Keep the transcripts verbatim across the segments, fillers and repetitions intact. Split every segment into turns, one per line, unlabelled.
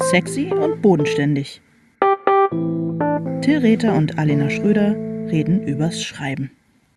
Sexy und bodenständig. Till Rether und Alena Schröder reden übers Schreiben.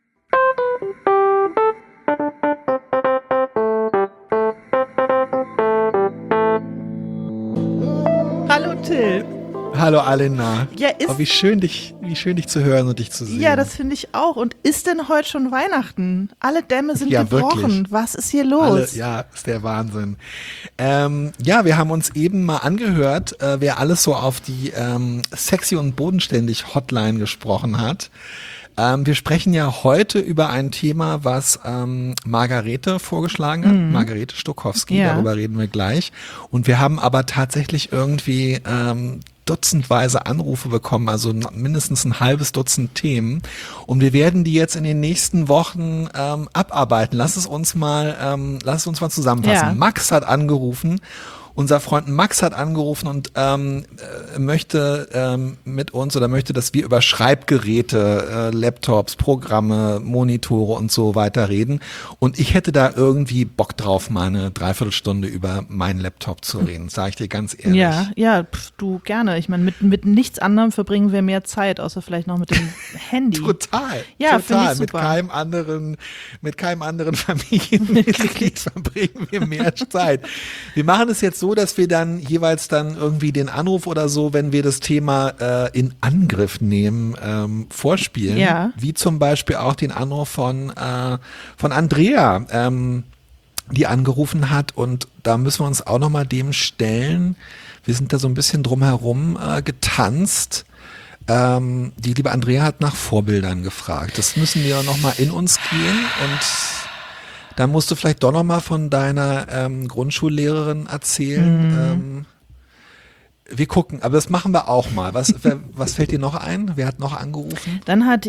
Hallo Till.
Hallo Alena.
Ja, ist
oh, wie schön dich, wie schön dich zu hören und dich zu sehen.
Ja, das finde ich auch. Und ist denn heute schon Weihnachten? Alle Dämme sind
ja,
gebrochen.
Wirklich.
Was ist hier los?
Alle, ja, ist der Wahnsinn. Ähm, ja, wir haben uns eben mal angehört, äh, wer alles so auf die ähm, Sexy und bodenständig Hotline gesprochen hat. Ähm, wir sprechen ja heute über ein Thema, was ähm, Margarete vorgeschlagen hat, mhm. Margarete Stokowski, ja. Darüber reden wir gleich. Und wir haben aber tatsächlich irgendwie ähm, dutzendweise Anrufe bekommen, also mindestens ein halbes Dutzend Themen. Und wir werden die jetzt in den nächsten Wochen ähm, abarbeiten. Lass es uns mal, ähm, lass es uns mal zusammenfassen. Ja. Max hat angerufen. Unser Freund Max hat angerufen und ähm, äh, möchte ähm, mit uns oder möchte, dass wir über Schreibgeräte, äh, Laptops, Programme, Monitore und so weiter reden. Und ich hätte da irgendwie Bock drauf, mal eine Dreiviertelstunde über meinen Laptop zu reden, sage ich dir ganz ehrlich.
Ja, ja, pf, du gerne. Ich meine, mit, mit nichts anderem verbringen wir mehr Zeit, außer vielleicht noch mit dem Handy.
Total,
ja,
total.
Ich
mit keinem anderen, mit keinem anderen Familienmitglied verbringen wir mehr Zeit. Wir machen es jetzt so, dass wir dann jeweils dann irgendwie den Anruf oder so, wenn wir das Thema äh, in Angriff nehmen, ähm, vorspielen.
Ja.
Wie zum Beispiel auch den Anruf von, äh, von Andrea, ähm, die angerufen hat. Und da müssen wir uns auch nochmal dem stellen. Wir sind da so ein bisschen drumherum äh, getanzt. Ähm, die liebe Andrea hat nach Vorbildern gefragt. Das müssen wir nochmal in uns gehen und dann musst du vielleicht doch noch mal von deiner ähm, Grundschullehrerin erzählen. Mhm. Ähm, wir gucken, aber das machen wir auch mal. Was, wer, was fällt dir noch ein? Wer hat noch angerufen?
Dann hat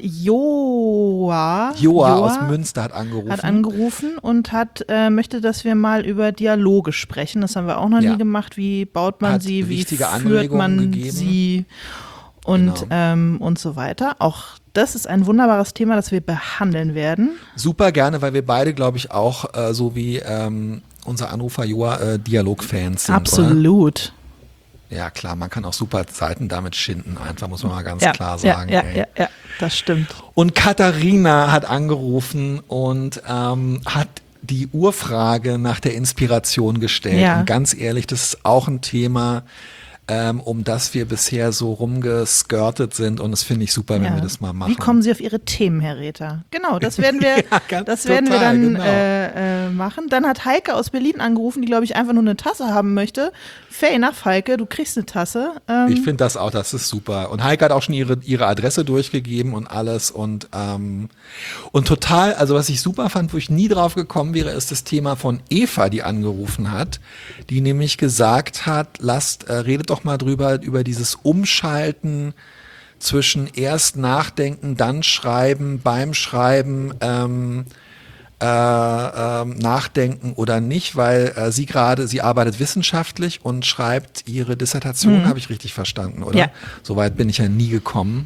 Joa,
Joa, Joa aus Münster hat angerufen.
Hat angerufen und hat äh, möchte, dass wir mal über Dialoge sprechen. Das haben wir auch noch ja. nie gemacht. Wie baut man
hat
sie? Wie führt
Anregungen
man
gegeben.
sie? Und,
genau.
ähm, und so weiter. Auch das ist ein wunderbares Thema, das wir behandeln werden.
Super gerne, weil wir beide, glaube ich, auch äh, so wie ähm, unser Anrufer Joa äh, Dialogfans sind.
Absolut.
Oder? Ja klar, man kann auch super Seiten damit schinden, einfach muss man mal ganz
ja,
klar sagen.
Ja,
ey.
ja, ja, das stimmt.
Und Katharina hat angerufen und ähm, hat die Urfrage nach der Inspiration gestellt.
Ja.
Und ganz ehrlich, das ist auch ein Thema, Ähm, um das wir bisher so rumgeskirtet sind und das finde ich super, wenn
ja.
wir das mal machen.
Wie kommen Sie auf Ihre Themen, Herr Rether? Genau, das werden wir,
ja,
das
total,
werden wir dann
genau.
äh, äh, machen. Dann hat Heike aus Berlin angerufen, die glaube ich einfach nur eine Tasse haben möchte. Fair enough, Heike, du kriegst eine Tasse. Ähm,
ich finde das auch, das ist super. Und Heike hat auch schon ihre, ihre Adresse durchgegeben und alles und, ähm, und total, also was ich super fand, wo ich nie drauf gekommen wäre, ist das Thema von Eva, die angerufen hat, die nämlich gesagt hat, lasst, äh, redet doch mal drüber, über dieses Umschalten zwischen erst nachdenken, dann schreiben, beim Schreiben ähm, äh, äh, nachdenken oder nicht, weil äh, sie gerade, sie arbeitet wissenschaftlich und schreibt ihre Dissertation, mhm. habe ich richtig verstanden, oder?
Ja.
Soweit bin ich ja nie gekommen.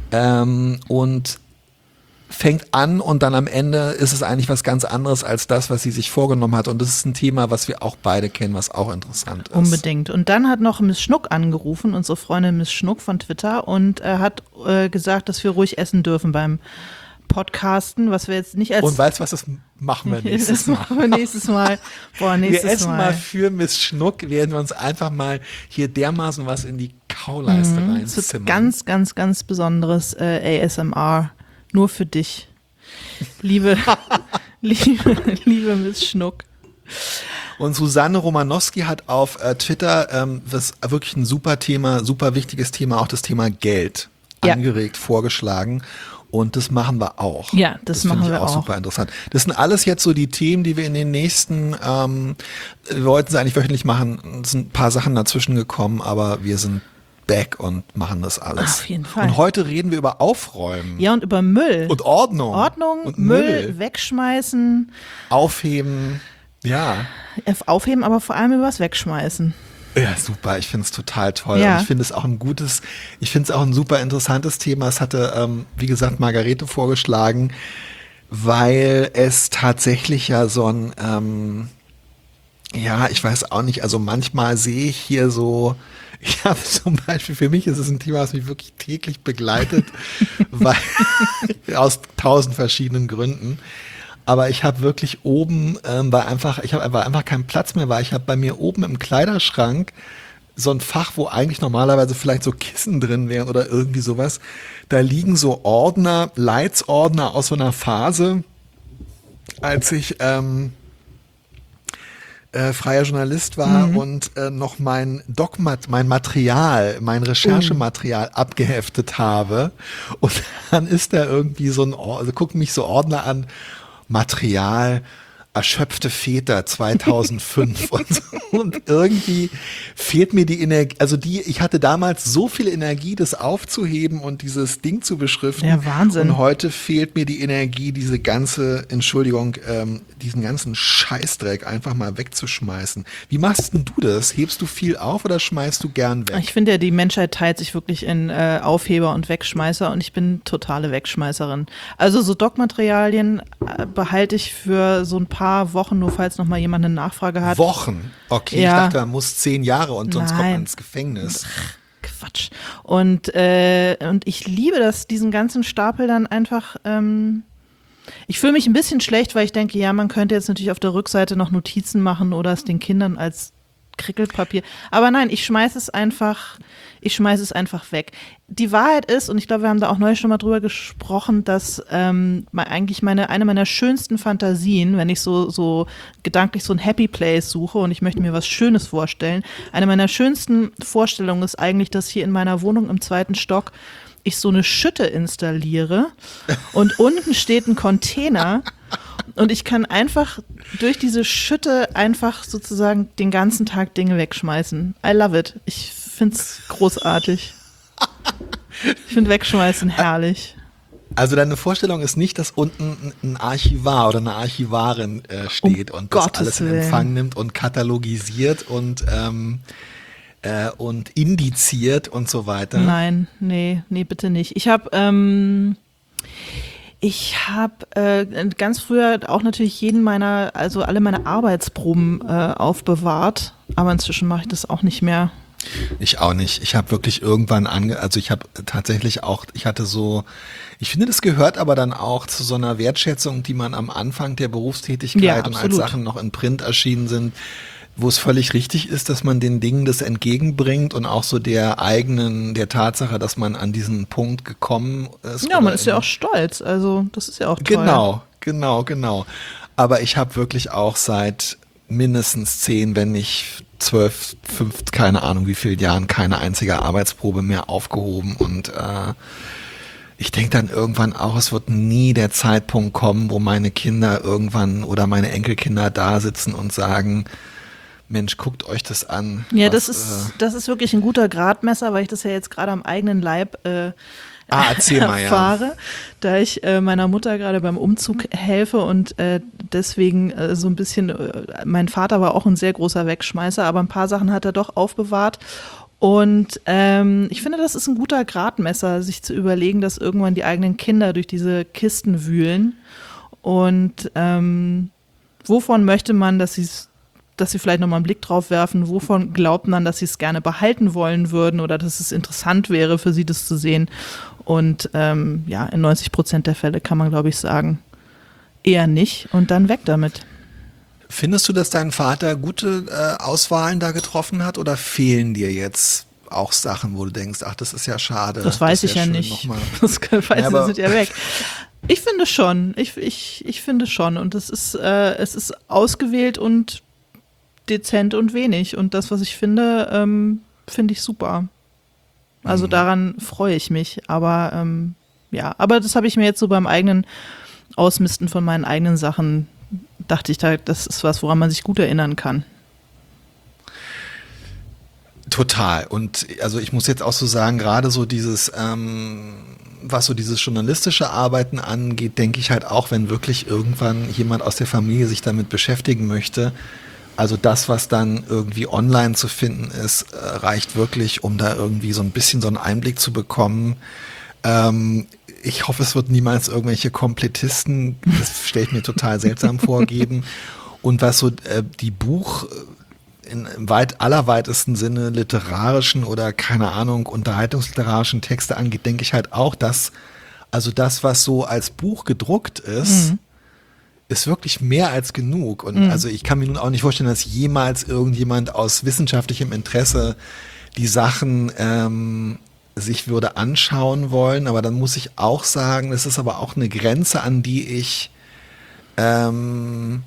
Ähm, und fängt an und dann am Ende ist es eigentlich was ganz anderes als das, was sie sich vorgenommen hat. Und das ist ein Thema, was wir auch beide kennen, was auch interessant ist.
Unbedingt. Und dann hat noch Miss Schnuck angerufen, unsere Freundin Miss Schnuck von Twitter, und äh, hat äh, gesagt, dass wir ruhig essen dürfen beim Podcasten, was wir jetzt nicht als...
Und weißt du was, das machen wir nächstes Mal.
Das machen wir nächstes Mal. Boah, nächstes
wir essen
mal.
mal für Miss Schnuck, werden wir uns einfach mal hier dermaßen was in die Kauleiste mhm, reinzimmern.
Das ist ganz, ganz, ganz besonderes äh, A S M R. Nur für dich, liebe, liebe, liebe Miss Schnuck.
Und Susanne Romanowski hat auf äh, Twitter, ähm, das ist wirklich ein super Thema, super wichtiges Thema, auch das Thema Geld
ja.
angeregt, vorgeschlagen. Und das machen wir auch.
Ja, das, das machen
ich
wir
auch.
auch.
Super interessant. Das sind alles jetzt so die Themen, die wir in den nächsten, ähm, wir wollten sie eigentlich wöchentlich machen. Es sind ein paar Sachen dazwischen gekommen, aber wir sind back und machen das alles.
Auf jeden Fall.
Und heute reden wir über Aufräumen.
Ja, und über Müll.
Und Ordnung.
Ordnung,
und
Müll,
Müll,
wegschmeißen.
Aufheben, ja.
Aufheben, aber vor allem übers Wegschmeißen.
Ja, super. Ich finde es total toll.
Ja.
Und ich finde es auch ein gutes, ich finde es auch ein super interessantes Thema. Es hatte, ähm, wie gesagt, Margarete vorgeschlagen, weil es tatsächlich ja so ein, ähm, Ja, ich weiß auch nicht. Also manchmal sehe ich hier so, ich habe zum Beispiel, für mich ist es ein Thema, was mich wirklich täglich begleitet, weil aus tausend verschiedenen Gründen. Aber ich habe wirklich oben, ähm, weil einfach, ich habe einfach, einfach keinen Platz mehr, weil ich habe bei mir oben im Kleiderschrank so ein Fach, wo eigentlich normalerweise vielleicht so Kissen drin wären oder irgendwie sowas. Da liegen so Ordner, Leitsordner aus so einer Phase, als ich ähm, äh, freier Journalist war
Mhm.
und äh, noch mein Dogmat, mein Material, mein Recherchematerial abgeheftet habe. Und dann ist da irgendwie so ein, Or- also gucken mich so Ordner an, Material, erschöpfte Väter zweitausendfünf und, so. Und irgendwie fehlt mir die Energie, also die, ich hatte damals so viel Energie, das aufzuheben und dieses Ding zu beschriften.
Ja, Wahnsinn.
Und heute fehlt mir die Energie, diese ganze, Entschuldigung, ähm, diesen ganzen Scheißdreck einfach mal wegzuschmeißen. Wie machst denn du das? Hebst du viel auf oder schmeißt du gern weg?
Ich finde ja, die Menschheit teilt sich wirklich in äh, Aufheber und Wegschmeißer und ich bin totale Wegschmeißerin. Also so Doc-Materialien äh, behalte ich für so ein paar Wochen, nur falls noch mal jemand eine Nachfrage hat.
Wochen? Okay,
Ja.
ich dachte, man muss zehn Jahre und sonst kommt
Nein.
man ins Gefängnis.
Quatsch. Und, äh, und ich liebe das, diesen ganzen Stapel dann einfach. Ähm, ich fühle mich ein bisschen schlecht, weil ich denke, ja, man könnte jetzt natürlich auf der Rückseite noch Notizen machen oder es den Kindern als Krickelpapier. Aber nein, ich schmeiße es einfach, ich schmeiße es einfach weg. Die Wahrheit ist, und ich glaube, wir haben da auch neulich schon mal drüber gesprochen, dass ähm, me- eigentlich meine, eine meiner schönsten Fantasien, wenn ich so, so gedanklich so ein Happy Place suche und ich möchte mir was Schönes vorstellen, eine meiner schönsten Vorstellungen ist eigentlich, dass hier in meiner Wohnung im zweiten Stock ich so eine Schütte installiere und unten steht ein Container und ich kann einfach durch diese Schütte einfach sozusagen den ganzen Tag Dinge wegschmeißen. I love it. Ich find's großartig. Ich finde Wegschmeißen herrlich.
Also deine Vorstellung ist nicht, dass unten ein Archivar oder eine Archivarin äh, steht
Um
und das
Gottes
alles in
Willen.
Empfang nimmt und katalogisiert und ähm, äh, und indiziert und so weiter.
Nein, nee, nee, bitte nicht. Ich habe ähm, ich habe äh, ganz früher auch natürlich jeden meiner, also alle meine Arbeitsproben äh, aufbewahrt, aber inzwischen mache ich das auch nicht mehr.
Ich auch nicht. Ich habe wirklich irgendwann ange, also ich habe tatsächlich auch, ich hatte so, ich finde, das gehört aber dann auch zu so einer Wertschätzung, die man am Anfang der Berufstätigkeit
Ja,
und als
absolut.
Sachen noch in Print erschienen sind, wo es völlig richtig ist, dass man den Dingen das entgegenbringt und auch so der eigenen, der Tatsache, dass man an diesen Punkt gekommen ist.
Ja, man
oder
ist ja
in-
auch stolz, also das ist ja auch toll.
Genau, genau, genau. Aber ich habe wirklich auch seit mindestens zehn, wenn nicht zwölf, fünf, keine Ahnung wie vielen Jahren, keine einzige Arbeitsprobe mehr aufgehoben. Und äh, ich denke dann irgendwann auch, es wird nie der Zeitpunkt kommen, wo meine Kinder irgendwann oder meine Enkelkinder da sitzen und sagen, Mensch, guckt euch das an.
Ja,
was,
das ist,
äh,
das ist wirklich ein guter Gradmesser, weil ich das ja jetzt gerade am eigenen Leib äh,
Ah, erzähl mal, ja.
erfahre, da ich äh, meiner Mutter gerade beim Umzug helfe und äh, deswegen äh, so ein bisschen, äh, mein Vater war auch ein sehr großer Wegschmeißer, aber ein paar Sachen hat er doch aufbewahrt. Und ähm, ich finde, das ist ein guter Gradmesser, sich zu überlegen, dass irgendwann die eigenen Kinder durch diese Kisten wühlen. Und ähm, wovon möchte man, dass sie es dass sie vielleicht nochmal einen Blick drauf werfen, wovon glaubt man, dass sie es gerne behalten wollen würden oder dass es interessant wäre für sie, das zu sehen. Und ähm, ja, in neunzig Prozent der Fälle kann man, glaube ich, sagen, eher nicht und dann weg damit.
Findest du, dass dein Vater gute äh, Auswahlen da getroffen hat oder fehlen dir jetzt auch Sachen, wo du denkst, ach, das ist ja schade.
Das weiß ich
wär
ja
schön
nicht.
noch mal-
Das kann- weiß
Ja,
ich,
aber-
das sind ja weg. Ich finde schon. Ich, ich, ich finde schon. Und es ist, äh, es ist ausgewählt und dezent und wenig. Und das, was ich finde, ähm, finde ich super. Also
Mhm.
daran freue ich mich. Aber ähm, ja, aber das habe ich mir jetzt so beim eigenen Ausmisten von meinen eigenen Sachen, dachte ich, da, das ist was, woran man sich gut erinnern kann.
Total. Und also ich muss jetzt auch so sagen, gerade so dieses, ähm, was so dieses journalistische Arbeiten angeht, denke ich halt auch, wenn wirklich irgendwann jemand aus der Familie sich damit beschäftigen möchte, also das, was dann irgendwie online zu finden ist, äh, reicht wirklich, um da irgendwie so ein bisschen so einen Einblick zu bekommen. Ähm, ich hoffe, es wird niemals irgendwelche Komplettisten, das stelle ich mir total seltsam vor, geben. Und was so äh, die Buch in, im weit allerweitesten Sinne literarischen oder keine Ahnung unterhaltungsliterarischen Texte angeht, denke ich halt auch, dass also das, was so als Buch gedruckt ist, mhm. ist wirklich mehr als genug. Und mhm. also ich kann mir nun auch nicht vorstellen, dass jemals irgendjemand aus wissenschaftlichem Interesse die Sachen ähm, sich würde anschauen wollen. Aber dann muss ich auch sagen, das ist aber auch eine Grenze, an die ich ähm,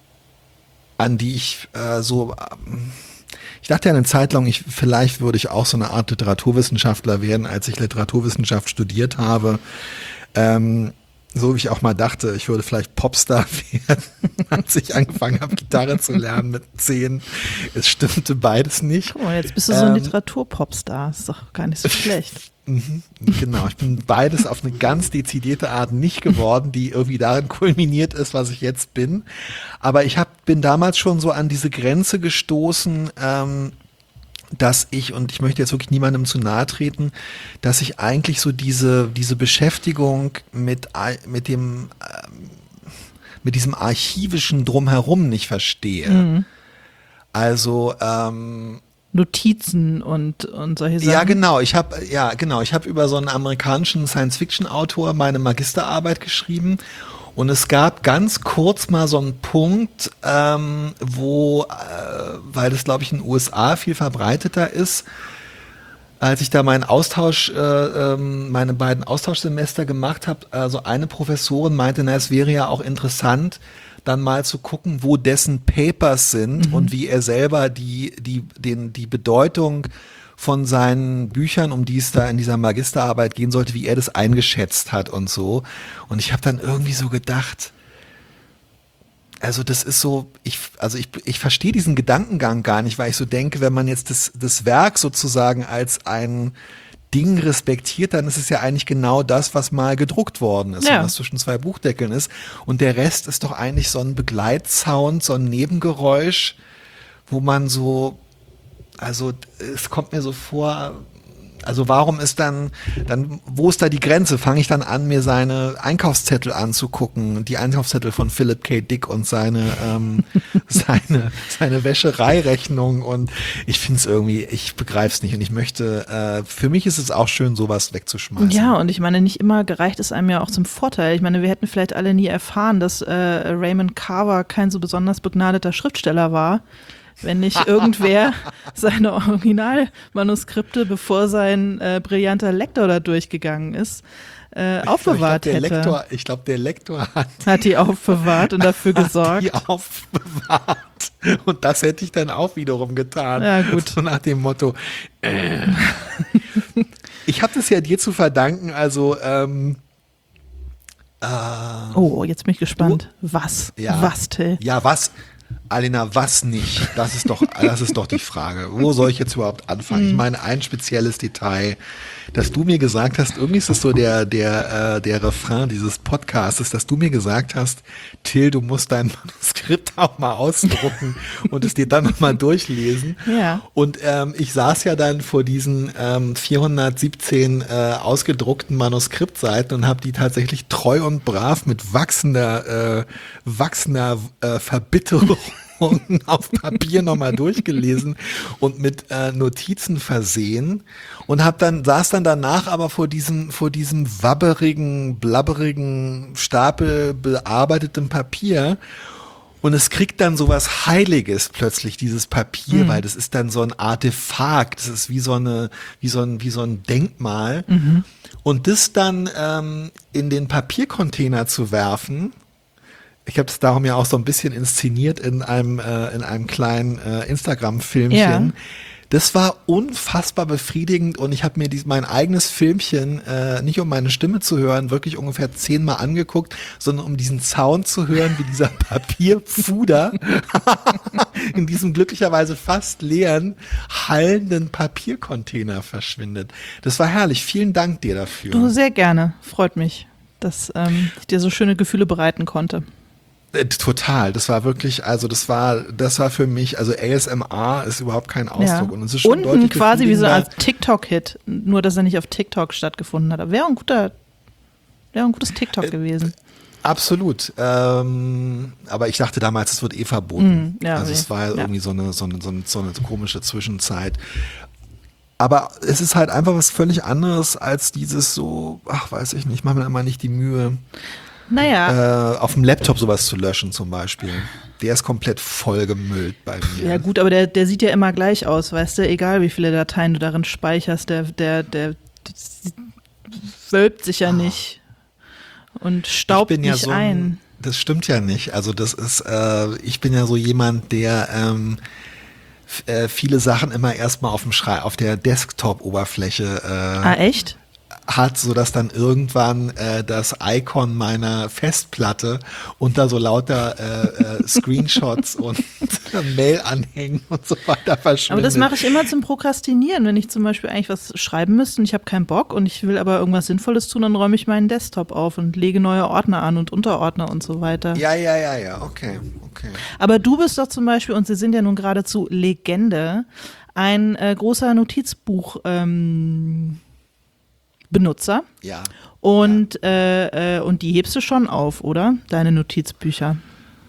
an die ich äh, so ähm, ich dachte ja eine Zeit lang, ich, vielleicht würde ich auch so eine Art Literaturwissenschaftler werden, als ich Literaturwissenschaft studiert habe. Ähm, so wie ich auch mal dachte, ich würde vielleicht Popstar werden, als ich angefangen habe, Gitarre zu lernen mit zehn. Es stimmte beides nicht.
Guck mal, jetzt bist du so ein ähm, Literatur-Popstar. Ist doch gar nicht so schlecht.
Genau, ich bin beides auf eine ganz dezidierte Art nicht geworden, die irgendwie darin kulminiert ist, was ich jetzt bin. Aber ich hab, bin damals schon so an diese Grenze gestoßen, ähm, dass ich, und ich möchte jetzt wirklich niemandem zu nahe treten, dass ich eigentlich so diese, diese Beschäftigung mit, mit dem, ähm, mit diesem archivischen Drumherum nicht verstehe. Mhm. Also, ähm,
Notizen und, und solche Sachen.
Ja, genau. Ich habe ja genau. Ich habe über so einen amerikanischen Science-Fiction-Autor meine Magisterarbeit geschrieben und es gab ganz kurz mal so einen Punkt, ähm, wo, äh, weil das glaube ich in den U S A viel verbreiteter ist, als ich da meinen Austausch, äh, ähm, meine beiden Austauschsemester gemacht habe, also eine Professorin meinte, na, es wäre ja auch interessant, dann mal zu gucken, wo dessen Papers sind mhm. und wie er selber die, die, den, die Bedeutung von seinen Büchern, um die es da in dieser Magisterarbeit gehen sollte, wie er das eingeschätzt hat und so. Und ich habe dann irgendwie so gedacht, also das ist so, ich, also ich, ich verstehe diesen Gedankengang gar nicht, weil ich so denke, wenn man jetzt das, das Werk sozusagen als ein Ding respektiert, dann ist es ja eigentlich genau das, was mal gedruckt worden ist
ja.
und was zwischen zwei Buchdeckeln ist. Und der Rest ist doch eigentlich so ein Begleitsound, so ein Nebengeräusch, wo man so, also es kommt mir so vor, also warum ist dann, dann, wo ist da die Grenze? Fange ich dann an, mir seine Einkaufszettel anzugucken, die Einkaufszettel von Philip K. Dick und seine, ähm, seine, seine Wäschereirechnung und ich finde es irgendwie, ich begreife es nicht und ich möchte, äh, für mich ist es auch schön, sowas wegzuschmeißen.
Ja, und ich meine, nicht immer gereicht es einem ja auch zum Vorteil. Ich meine, wir hätten vielleicht alle nie erfahren, dass äh, Raymond Carver kein so besonders begnadeter Schriftsteller war, wenn nicht irgendwer seine Originalmanuskripte, bevor sein äh, brillanter Lektor da durchgegangen ist, äh, aufbewahrt
ich glaub, der
hätte.
Lektor, ich glaube, der Lektor hat,
hat die aufbewahrt und dafür
hat
gesorgt.
Die aufbewahrt. Und das hätte ich dann auch wiederum getan.
Ja, gut.
So nach dem Motto. Äh. Ich habe das ja dir zu verdanken, also ähm, äh,
oh, jetzt bin ich gespannt. Du? Was?
Ja,
was, Till?
Ja, was? Alena, was nicht? Das ist doch, das ist doch die Frage. Wo soll ich jetzt überhaupt anfangen? Ich meine, ein spezielles Detail, dass du mir gesagt hast, irgendwie ist das so der, der, äh, der Refrain dieses Podcasts, dass du mir gesagt hast, Till, du musst dein Manuskript auch mal ausdrucken und es dir dann nochmal durchlesen.
Ja.
Und ähm, ich saß ja dann vor diesen ähm, vierhundertsiebzehn äh, ausgedruckten Manuskriptseiten und habe die tatsächlich treu und brav mit wachsender, äh, wachsender äh, Verbitterung auf Papier nochmal durchgelesen und mit äh, Notizen versehen und hab dann saß dann danach aber vor diesem vor diesem wabberigen, blabberigen Stapel bearbeitetem Papier und es kriegt dann sowas Heiliges plötzlich, dieses Papier, mhm. weil das ist dann so ein Artefakt, das ist wie so eine wie so ein wie so ein Denkmal mhm. und das dann ähm, in den Papiercontainer zu werfen. Ich habe es darum ja auch so ein bisschen inszeniert in einem äh, in einem kleinen äh, Instagram-Filmchen.
Ja.
Das war unfassbar befriedigend und ich habe mir dies, mein eigenes Filmchen, äh, nicht um meine Stimme zu hören, wirklich ungefähr zehnmal angeguckt, sondern um diesen Sound zu hören, wie dieser Papierfuder in diesem glücklicherweise fast leeren, hallenden Papiercontainer verschwindet. Das war herrlich. Vielen Dank dir dafür.
Du, sehr gerne. Freut mich, dass ähm, ich dir so schöne Gefühle bereiten konnte.
Total, das war wirklich, also das war, das war für mich, also A S M R ist überhaupt kein Ausdruck
ja.
und es ist schon
Unten quasi wie so ein TikTok-Hit, nur dass er nicht auf TikTok stattgefunden hat. Aber wäre ein guter, wäre ein gutes TikTok äh, gewesen.
Absolut. Ähm, aber ich dachte damals, es wird eh verboten.
Mm, ja,
also
nee.
es war ja
Ja.
irgendwie so eine, so, eine, so, eine, so eine komische Zwischenzeit. Aber es ist halt einfach was völlig anderes als dieses so, ach weiß ich nicht, ich mache mir immer nicht die Mühe,
Naja,
äh, auf dem Laptop sowas zu löschen zum Beispiel. Der ist komplett vollgemüllt bei mir.
ja gut, aber der, der sieht ja immer gleich aus, weißt du, egal wie viele Dateien du darin speicherst, der, der, der, der wölbt sich ja nicht und staubt
ich bin ja
nicht
so
ein.
Das stimmt ja nicht. Also das ist, äh, ich bin ja so jemand, der ähm, f- äh, viele Sachen immer erstmal auf dem Schrei, auf der Desktop-Oberfläche äh,
Ah, echt?
hat, sodass dann irgendwann äh, das Icon meiner Festplatte unter so lauter äh, äh, Screenshots und Mail-Anhängen und so weiter
Aber
verschwindet.
das mache ich immer zum Prokrastinieren, wenn ich zum Beispiel eigentlich was schreiben müsste und ich habe keinen Bock und ich will aber irgendwas Sinnvolles tun, dann räume ich meinen Desktop auf und lege neue Ordner an und Unterordner und so weiter.
Ja, ja, ja, ja, okay, okay.
Aber du bist doch zum Beispiel, und Sie sind ja nun geradezu Legende, ein äh, großer Notizbuch ähm, Benutzer.
Ja.
Und, äh, äh, und die hebst du schon auf, oder? Deine Notizbücher.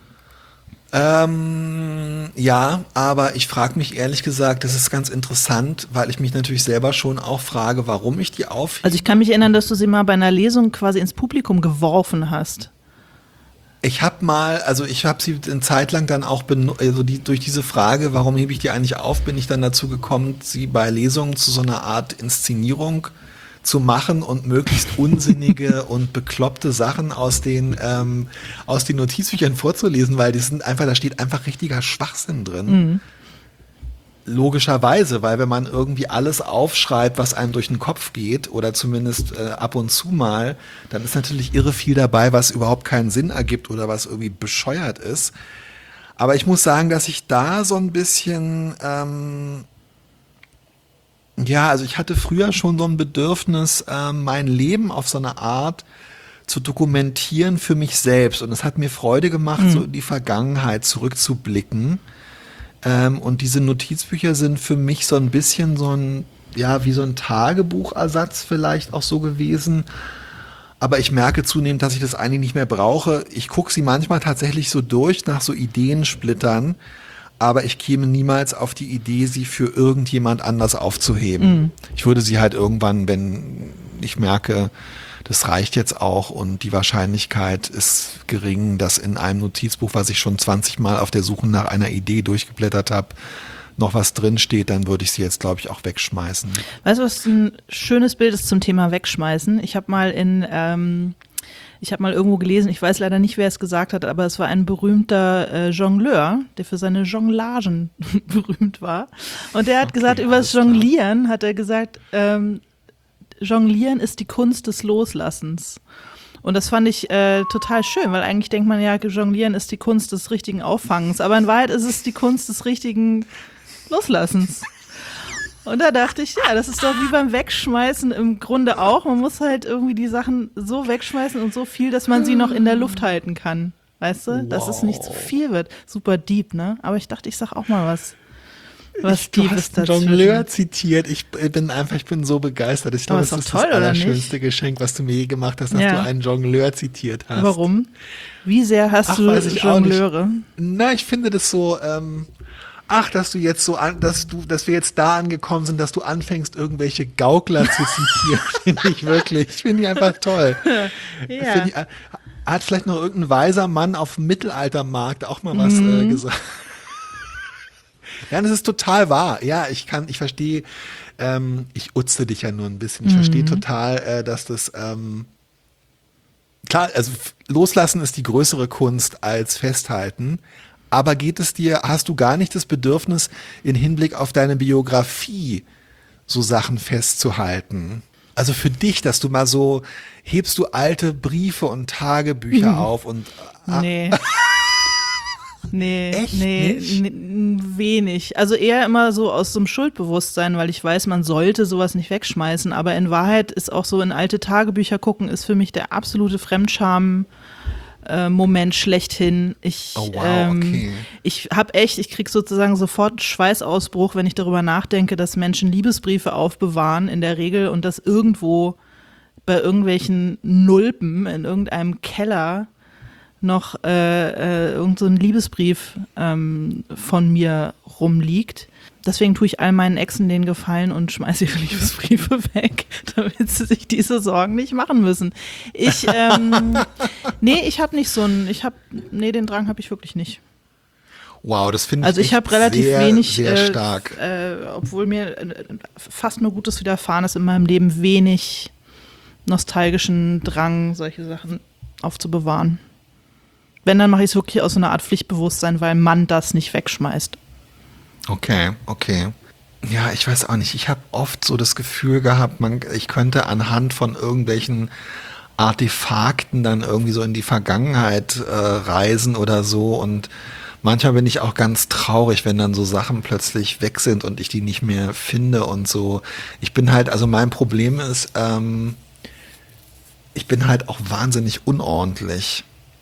Ähm, ja, aber ich frage mich ehrlich gesagt, das ist ganz interessant, weil ich mich natürlich selber schon auch frage, warum ich die aufhebe.
Also ich kann mich erinnern, dass du sie mal bei einer Lesung quasi ins Publikum geworfen hast.
Ich habe mal, also ich habe sie eine Zeit lang dann auch, benu- also die, durch diese Frage, warum hebe ich die eigentlich auf, bin ich dann dazu gekommen, sie bei Lesungen zu so einer Art Inszenierung zu machen und möglichst unsinnige und bekloppte Sachen aus den, ähm, aus den Notizbüchern vorzulesen, weil die sind einfach, da steht einfach richtiger Schwachsinn drin.
Mhm.
Logischerweise, weil wenn man irgendwie alles aufschreibt, was einem durch den Kopf geht, oder zumindest äh, ab und zu mal, dann ist natürlich irre viel dabei, was überhaupt keinen Sinn ergibt oder was irgendwie bescheuert ist. Aber ich muss sagen, dass ich da so ein bisschen, ähm, ja, also ich hatte früher schon so ein Bedürfnis, ähm, mein Leben auf so eine Art zu dokumentieren für mich selbst. Und es hat mir Freude gemacht, so in die Vergangenheit zurückzublicken. Ähm, und diese Notizbücher sind für mich so ein bisschen so ein, ja, wie so ein Tagebuchersatz vielleicht auch so gewesen. Aber ich merke zunehmend, dass ich das eigentlich nicht mehr brauche. Ich gucke sie manchmal tatsächlich so durch nach so Ideensplittern, aber ich käme niemals auf die Idee, sie für irgendjemand anders aufzuheben. Ich würde sie halt irgendwann, wenn ich merke, das reicht jetzt auch und die Wahrscheinlichkeit ist gering, dass in einem Notizbuch, was ich schon zwanzig Mal auf der Suche nach einer Idee durchgeblättert habe, noch was drinsteht, dann würde ich sie jetzt, glaube ich, auch wegschmeißen.
Weißt du, was ein schönes Bild ist zum Thema Wegschmeißen? Ich habe mal in, ähm, ich habe mal irgendwo gelesen, ich weiß leider nicht, wer es gesagt hat, aber es war ein berühmter äh, Jongleur, der für seine Jonglagen berühmt war. Und der hat
Okay,
gesagt, über
alles
das
klar.
Jonglieren hat er gesagt, ähm, Jonglieren ist die Kunst des Loslassens. Und das fand ich äh, total schön, weil eigentlich denkt man ja, Jonglieren ist die Kunst des richtigen Auffangens, aber in Wahrheit ist es die Kunst des richtigen Loslassens. Und da dachte ich, ja, das ist doch wie beim Wegschmeißen im Grunde auch. Man muss halt irgendwie die Sachen so wegschmeißen und so viel, dass man sie noch in der Luft halten kann. Weißt du, dass es nicht zu viel wird. Super deep, ne? Aber ich dachte, ich sag auch mal was. Was
Ich, du
Deepes
hast einen
dazwischen.
Jongleur zitiert. Ich bin einfach, ich bin so begeistert. Ich glaube,
Aber
das
ist
ist
doch
das
toll, oder nicht?
allerschönste Geschenk, was du mir je gemacht hast, dass
Ja.
du einen Jongleur zitiert hast.
Warum? Wie sehr hast
Ach,
du
weiß ich auch nicht.
Jongleure?
Na, ich finde das so, ähm, ach, dass du jetzt so an, dass du, dass wir jetzt da angekommen sind, dass du anfängst, irgendwelche Gaukler zu zitieren, finde ich wirklich. Finde ich einfach toll.
Ja.
Finde ich, äh, hat vielleicht noch irgendein weiser Mann auf dem Mittelaltermarkt auch mal was
Mhm.
äh, gesagt. Ja, das ist total wahr. Ja, ich kann, ich verstehe, ähm, ich utze dich ja nur ein bisschen. Ich verstehe
Mhm.
total, äh, dass das, ähm, klar, also f- loslassen ist die größere Kunst als festhalten. Aber geht es dir, hast du gar nicht das Bedürfnis, in Hinblick auf deine Biografie so Sachen festzuhalten? Also für dich, dass du mal so, hebst du alte Briefe und Tagebücher auf und ah,
Nee. Nee,
Echt
nee,
nicht?
n- wenig. Also eher immer so aus so einem Schuldbewusstsein, weil ich weiß, man sollte sowas nicht wegschmeißen. Aber in Wahrheit ist auch so in alte Tagebücher gucken, ist für mich der absolute Fremdscham-Moment schlechthin. Ich,
Oh, wow,
ähm,
okay.
ich habe echt, ich krieg sozusagen sofort einen Schweißausbruch, wenn ich darüber nachdenke, dass Menschen Liebesbriefe aufbewahren in der Regel und das irgendwo bei irgendwelchen Nulpen in irgendeinem Keller noch äh, äh, irgend so ein Liebesbrief ähm, von mir rumliegt. Deswegen tue ich all meinen Exen den Gefallen und schmeiße ihre Liebesbriefe weg, damit sie sich diese Sorgen nicht machen müssen. Ich, ähm, nee, ich habe nicht so einen, ich habe, nee, den Drang habe ich wirklich nicht.
Wow, das finde ich
Also ich habe relativ
sehr,
wenig,
sehr
äh,
stark.
Äh, obwohl mir äh, fast nur Gutes widerfahren ist in meinem Leben, wenig nostalgischen Drang, solche Sachen aufzubewahren. Wenn, dann mache ich es wirklich aus so einer Art Pflichtbewusstsein, weil man das nicht wegschmeißt.
Okay, okay. Ja, ich weiß auch nicht. Ich habe oft so das Gefühl gehabt, man, ich könnte anhand von irgendwelchen Artefakten dann irgendwie so in die Vergangenheit äh, reisen oder so. Und manchmal bin ich auch ganz traurig, wenn dann so Sachen plötzlich weg sind und ich die nicht mehr finde und so. Ich bin halt, also mein Problem ist, ähm, ich bin halt auch wahnsinnig unordentlich.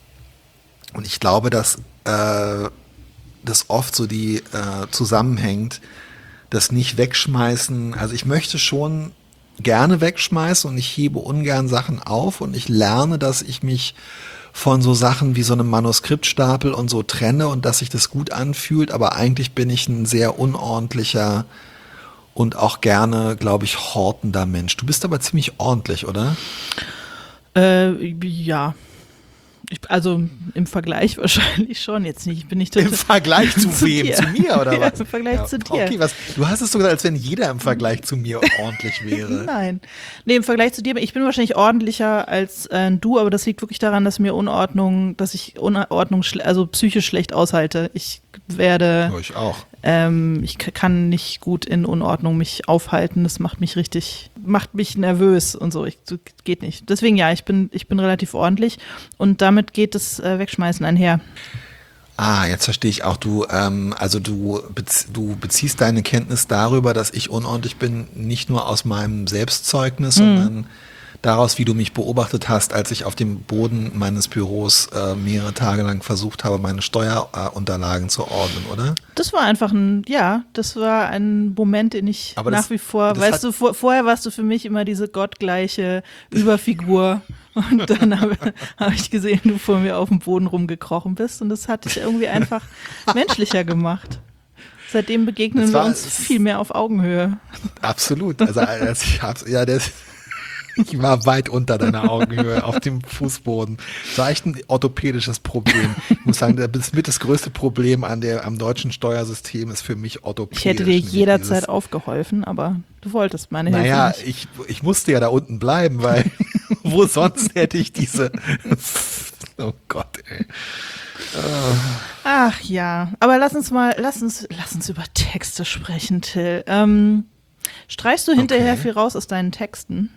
Und ich glaube, dass äh, das oft so die äh, zusammenhängt, das nicht wegschmeißen. Also ich möchte schon gerne wegschmeißen und ich hebe ungern Sachen auf und ich lerne, dass ich mich von so Sachen wie so einem Manuskriptstapel und so trenne und dass sich das gut anfühlt, aber eigentlich bin ich ein sehr unordentlicher und auch gerne, glaube ich, hortender Mensch. Du bist aber ziemlich ordentlich, oder?
Äh, ja. Ich, also im Vergleich wahrscheinlich schon, jetzt nicht, bin ich total.
Im Vergleich zu, zu wem?
Dir.
Zu mir, oder
ja,
was?
Im Vergleich
ja,
zu dir.
Okay, was? Du hast es so gesagt, als wenn jeder im Vergleich zu mir ordentlich wäre.
Nein. Nee, im Vergleich zu dir, ich bin wahrscheinlich ordentlicher als äh, du, aber das liegt wirklich daran, dass mir Unordnung, dass ich Unordnung, also psychisch schlecht aushalte. Ich werde.
Ja, ich auch.
Ähm, ich k- kann nicht gut in Unordnung mich aufhalten. Das macht mich richtig, macht mich nervös und so. Ich, so geht nicht. Deswegen ja, ich bin, ich bin relativ ordentlich und damit geht das äh, Wegschmeißen einher.
Ah, jetzt verstehe ich auch, du, ähm, also du, bezie- du beziehst deine Kenntnis darüber, dass ich unordentlich bin, nicht nur aus meinem Selbstzeugnis, mhm. sondern daraus, wie du mich beobachtet hast, als ich auf dem Boden meines Büros äh, mehrere Tage lang versucht habe, meine Steuerunterlagen äh, zu ordnen, oder?
Das war einfach ein, ja, das war ein Moment, den ich
Aber
nach
das,
wie vor, weißt du, vor, vorher warst du für mich immer diese gottgleiche Überfigur und dann habe hab ich gesehen, du vor mir auf dem Boden rumgekrochen bist und das hat dich irgendwie einfach menschlicher gemacht. Seitdem begegnen
war,
wir uns viel mehr auf Augenhöhe.
Absolut, also, also ich hab's, ja, das ich war weit unter deiner Augenhöhe auf dem Fußboden. Das war echt ein orthopädisches Problem. Ich muss sagen, das mit das größte Problem an der, am deutschen Steuersystem ist für mich orthopädisch.
Ich hätte dir jederzeit dieses, aufgeholfen, aber du wolltest meine Hilfe
naja,
nicht.
ich, ich musste ja da unten bleiben, weil wo sonst hätte ich diese oh Gott, ey.
Ach ja, aber lass uns mal, lass uns, lass uns über Texte sprechen, Till. Ähm, streichst du hinterher okay. viel raus aus deinen Texten?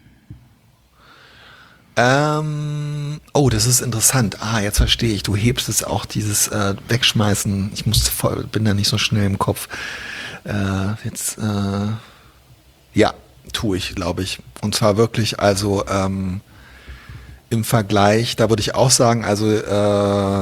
Ähm, oh, das ist interessant. Ah, jetzt verstehe ich. Du hebst es auch, dieses äh, Wegschmeißen. Ich muss voll, bin da nicht so schnell im Kopf. Äh, jetzt, äh, ja, tue ich, glaube ich. Und zwar wirklich, also ähm, im Vergleich, da würde ich auch sagen, also äh,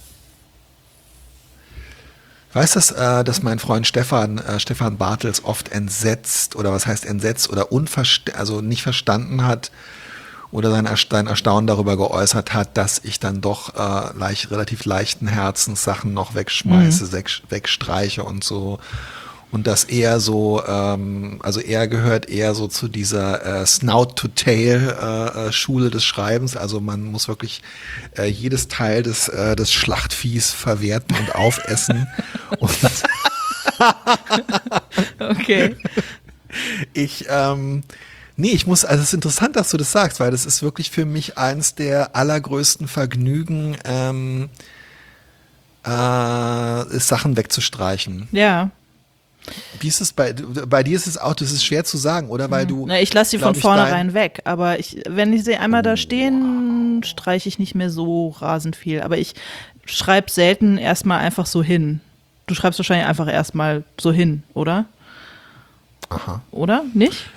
weißt du, äh, dass mein Freund Stefan, äh, Stefan Bartels oft entsetzt, oder was heißt entsetzt, oder unverst- also nicht verstanden hat, oder sein, sein Erstaunen darüber geäußert hat, dass ich dann doch äh, leicht, relativ leichten Herzens Sachen noch wegschmeiße, mhm. weg, wegstreiche und so. Und dass er so, ähm, also er gehört eher so zu dieser äh, Snout-to-Tail-Schule äh, des Schreibens. Also man muss wirklich äh, jedes Teil des, äh, des Schlachtviehs verwerten und aufessen. und
okay.
Ich, ähm, Nee, ich muss, also es ist interessant, dass du das sagst, weil das ist wirklich für mich eins der allergrößten Vergnügen, ähm, äh, ist Sachen wegzustreichen.
Ja.
Wie ist es bei, bei dir ist es auch, das ist schwer zu sagen, oder? Weil du.
Na, ich lasse sie von vornherein weg, aber ich, wenn ich sie einmal oh, da stehen, wow. streiche ich nicht mehr so rasend viel. Aber ich schreibe selten erstmal einfach so hin. Du schreibst wahrscheinlich einfach erstmal so hin, oder?
Aha.
Oder? Nicht?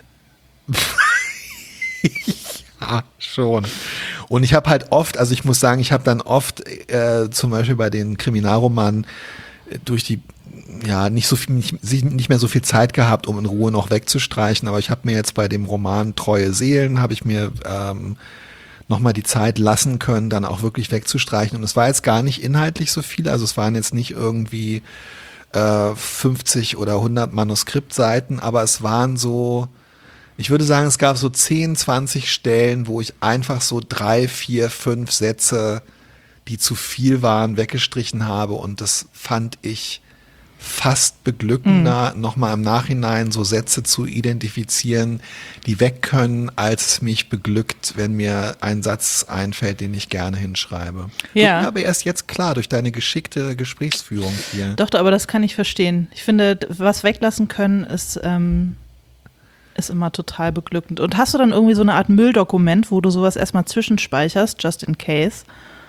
Ja, schon. Und ich habe halt oft, also ich muss sagen, ich habe dann oft äh, zum Beispiel bei den Kriminalromanen äh, durch die, ja, nicht so viel, nicht, nicht mehr so viel Zeit gehabt, um in Ruhe noch wegzustreichen, aber ich habe mir jetzt bei dem Roman Treue Seelen, habe ich mir ähm, nochmal die Zeit lassen können, dann auch wirklich wegzustreichen. Und es war jetzt gar nicht inhaltlich so viel, also es waren jetzt nicht irgendwie äh, fünfzig oder hundert Manuskriptseiten, aber es waren so, ich würde sagen, es gab so zehn, zwanzig Stellen, wo ich einfach so drei, vier, fünf Sätze, die zu viel waren, weggestrichen habe, und das fand ich fast beglückender, mhm. nochmal im Nachhinein so Sätze zu identifizieren, die weg können, als es mich beglückt, wenn mir ein Satz einfällt, den ich gerne hinschreibe.
Ja.
Wird mir aber erst jetzt klar, durch deine geschickte Gesprächsführung hier.
Doch, aber das kann ich verstehen. Ich finde, was weglassen können, ist, ähm, ist immer total beglückend. Und hast du dann irgendwie so eine Art Mülldokument, wo du sowas erstmal zwischenspeicherst, just in case?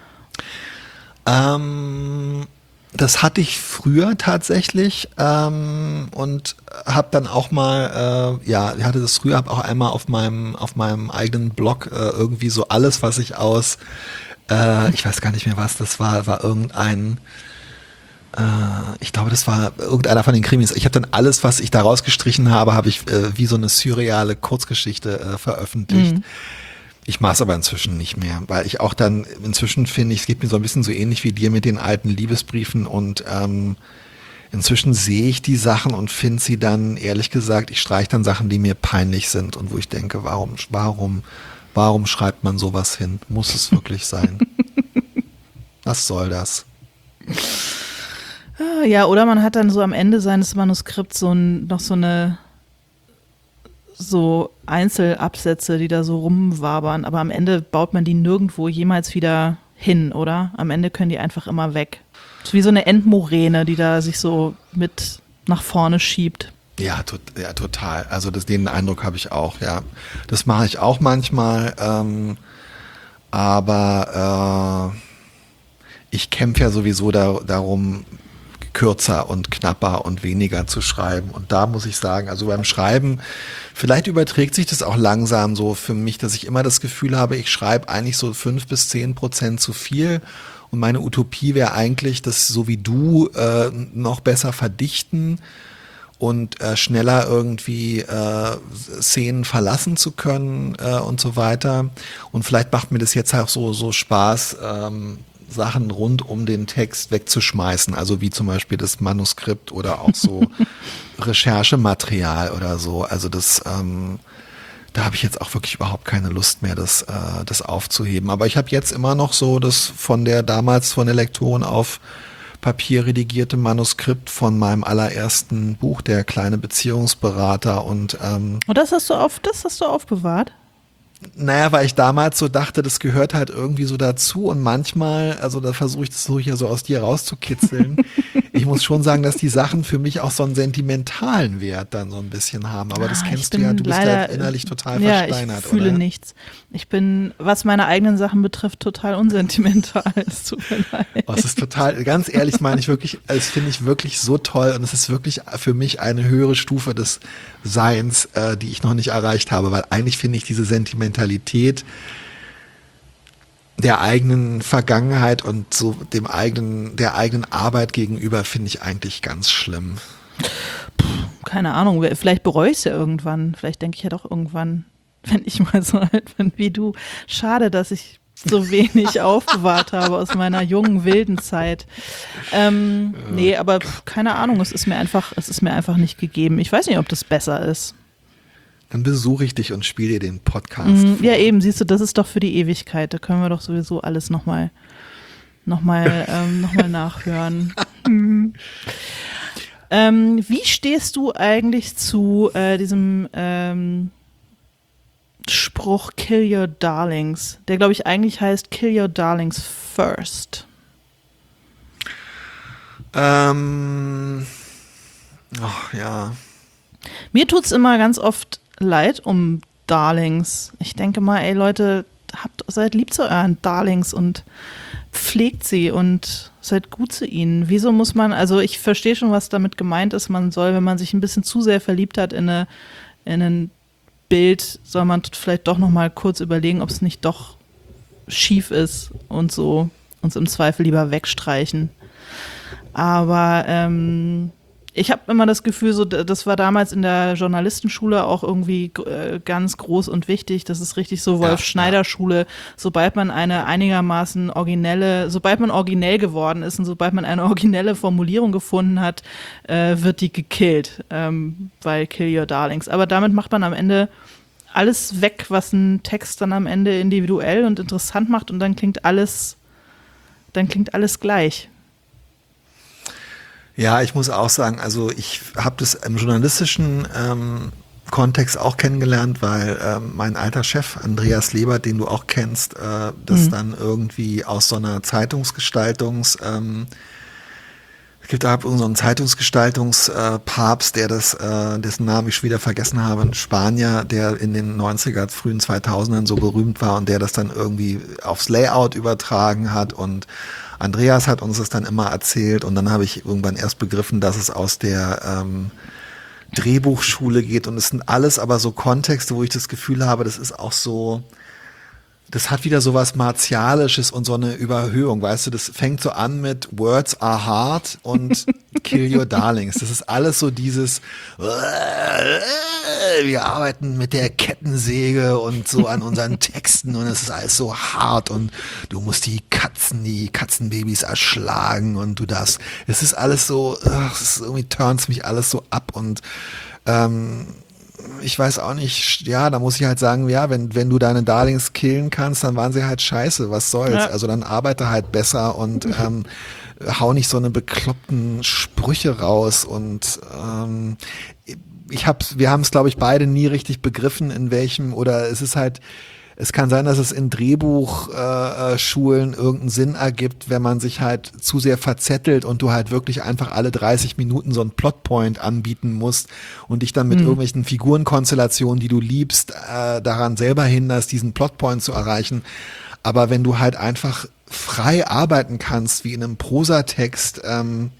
Ähm... Das hatte ich früher tatsächlich ähm, und habe dann auch mal, äh, ja, ich hatte das früher, habe auch einmal auf meinem auf meinem eigenen Blog äh, irgendwie so alles, was ich aus, äh, ich weiß gar nicht mehr was, das war, war irgendein, äh, ich glaube, das war irgendeiner von den Krimis. Ich habe dann alles, was ich da rausgestrichen habe, habe ich äh, wie so eine surreale Kurzgeschichte äh, veröffentlicht. Mhm. Ich mache es aber inzwischen nicht mehr, weil ich auch dann, inzwischen finde ich, es geht mir so ein bisschen so ähnlich wie dir mit den alten Liebesbriefen, und ähm, inzwischen sehe ich die Sachen und finde sie dann, ehrlich gesagt, ich streiche dann Sachen, die mir peinlich sind und wo ich denke, warum, warum, warum schreibt man sowas hin? Muss es wirklich sein? Was soll das?
Ja, oder man hat dann so am Ende seines Manuskripts so ein, noch so eine so Einzelabsätze, die da so rumwabern, aber am Ende baut man die nirgendwo jemals wieder hin, oder? Am Ende können die einfach immer weg. So wie so eine Endmoräne, die da sich so mit nach vorne schiebt.
Ja, to- ja total. Also das, den Eindruck habe ich auch, ja. Das mache ich auch manchmal, ähm, aber äh, ich kämpfe ja sowieso da, darum, kürzer und knapper und weniger zu schreiben. Und da muss ich sagen, also beim Schreiben, vielleicht überträgt sich das auch langsam so für mich, dass ich immer das Gefühl habe, ich schreibe eigentlich so fünf bis zehn Prozent zu viel. Und meine Utopie wäre eigentlich, das so wie du äh, noch besser verdichten und äh, schneller irgendwie äh, Szenen verlassen zu können äh, und so weiter. Und vielleicht macht mir das jetzt auch so, so Spaß, ähm, Sachen rund um den Text wegzuschmeißen, also wie zum Beispiel das Manuskript oder auch so Recherchematerial oder so. Also das, ähm, da habe ich jetzt auch wirklich überhaupt keine Lust mehr, das, äh, das aufzuheben. Aber ich habe jetzt immer noch so das von der damals von der Lektorin auf Papier redigierte Manuskript von meinem allerersten Buch, Der kleine Beziehungsberater. Und ähm,
und das hast du auf, das hast du aufbewahrt?
Naja, weil ich damals so dachte, das gehört halt irgendwie so dazu, und manchmal, also da versuche ich das so ja so aus dir rauszukitzeln. Ich muss schon sagen, dass die Sachen für mich auch so einen sentimentalen Wert dann so ein bisschen haben, aber das
ah,
kennst du ja, du bist ja innerlich total
ja,
versteinert,
ich fühle
oder?
nichts. Ich bin, was meine eigenen Sachen betrifft, total unsentimental. Es tut mir leid.
Oh, es ist total, ganz ehrlich, das meine ich wirklich, das finde ich wirklich so toll, und es ist wirklich für mich eine höhere Stufe des Seins, äh, die ich noch nicht erreicht habe, weil eigentlich finde ich diese Sentimentalität der eigenen Vergangenheit und so dem eigenen, der eigenen Arbeit gegenüber finde ich eigentlich ganz schlimm.
Puh, keine Ahnung, vielleicht bereue ich es ja irgendwann. Vielleicht denke ich ja doch irgendwann, wenn ich mal so alt bin wie du. Schade, dass ich so wenig aufbewahrt habe aus meiner jungen, wilden Zeit. Ähm, ja. Nee, aber pff, keine Ahnung, es ist mir einfach, es ist mir einfach nicht gegeben. Ich weiß nicht, ob das besser ist.
Dann besuche ich dich und spiele dir den Podcast.
Mhm, ja, eben, siehst du, das ist doch für die Ewigkeit. Da können wir doch sowieso alles nochmal noch mal, ähm, noch mal nachhören. mhm. ähm, wie stehst du eigentlich zu äh, diesem ähm, Spruch Kill Your Darlings, der, glaube ich, eigentlich heißt Kill Your Darlings First?
Ähm, oh, ja.
Mir tut's immer ganz oft leid um Darlings. Ich denke mal, ey Leute, habt, seid lieb zu euren Darlings und pflegt sie und seid gut zu ihnen. Wieso muss man, also ich verstehe schon, was damit gemeint ist, man soll, wenn man sich ein bisschen zu sehr verliebt hat in, eine, in ein Bild, soll man vielleicht doch noch mal kurz überlegen, ob es nicht doch schief ist und so uns im Zweifel lieber wegstreichen. Aber ähm, Ich habe immer das Gefühl, so das war damals in der Journalistenschule auch irgendwie äh, ganz groß und wichtig. Das ist richtig so Wolf-Schneider-Schule. Sobald man eine einigermaßen originelle, sobald man originell geworden ist und sobald man eine originelle Formulierung gefunden hat, äh, wird die gekillt, ähm, bei Kill Your Darlings. Aber damit macht man am Ende alles weg, was einen Text dann am Ende individuell und interessant macht, und dann klingt alles, dann klingt alles gleich.
Ja, ich muss auch sagen, also ich habe das im journalistischen ähm, Kontext auch kennengelernt, weil ähm, mein alter Chef, Andreas Lebert, den du auch kennst, äh, das mhm. dann irgendwie aus so einer Zeitungsgestaltungs, ähm, es gibt da so einen Zeitungsgestaltungspapst, der das, äh, dessen Namen ich schon wieder vergessen habe, ein Spanier, der in den neunziger, frühen zweitausendern so berühmt war und der das dann irgendwie aufs Layout übertragen hat, und Andreas hat uns das dann immer erzählt, und dann habe ich irgendwann erst begriffen, dass es aus der ähm, Drehbuchschule geht, und es sind alles aber so Kontexte, wo ich das Gefühl habe, das ist auch so, das hat wieder so was Martialisches und so eine Überhöhung, weißt du, das fängt so an mit Words are hard und Kill Your Darlings. Das ist alles so dieses, wir arbeiten mit der Kettensäge und so an unseren Texten, und es ist alles so hart, und du musst die Katzen, die Katzenbabys erschlagen, und du darfst, es ist alles so, ach, es ist irgendwie turns mich alles so ab, und ähm, ich weiß auch nicht, ja, da muss ich halt sagen, ja, wenn, wenn du deine Darlings killen kannst, dann waren sie halt scheiße, was soll's. Ja. Also dann arbeite halt besser und ähm, hau nicht so eine bekloppten Sprüche raus, und ähm, ich hab's, wir haben es, glaube ich, beide nie richtig begriffen, in welchem, oder es ist halt, es kann sein, dass es in Drehbuchschulen äh, irgendeinen Sinn ergibt, wenn man sich halt zu sehr verzettelt und du halt wirklich einfach alle dreißig Minuten so einen Plotpoint anbieten musst und dich dann mit mhm. irgendwelchen Figurenkonstellationen, die du liebst, äh, daran selber hinderst, diesen Plotpoint zu erreichen. Aber wenn du halt einfach frei arbeiten kannst, wie in einem Prosatext, ähm,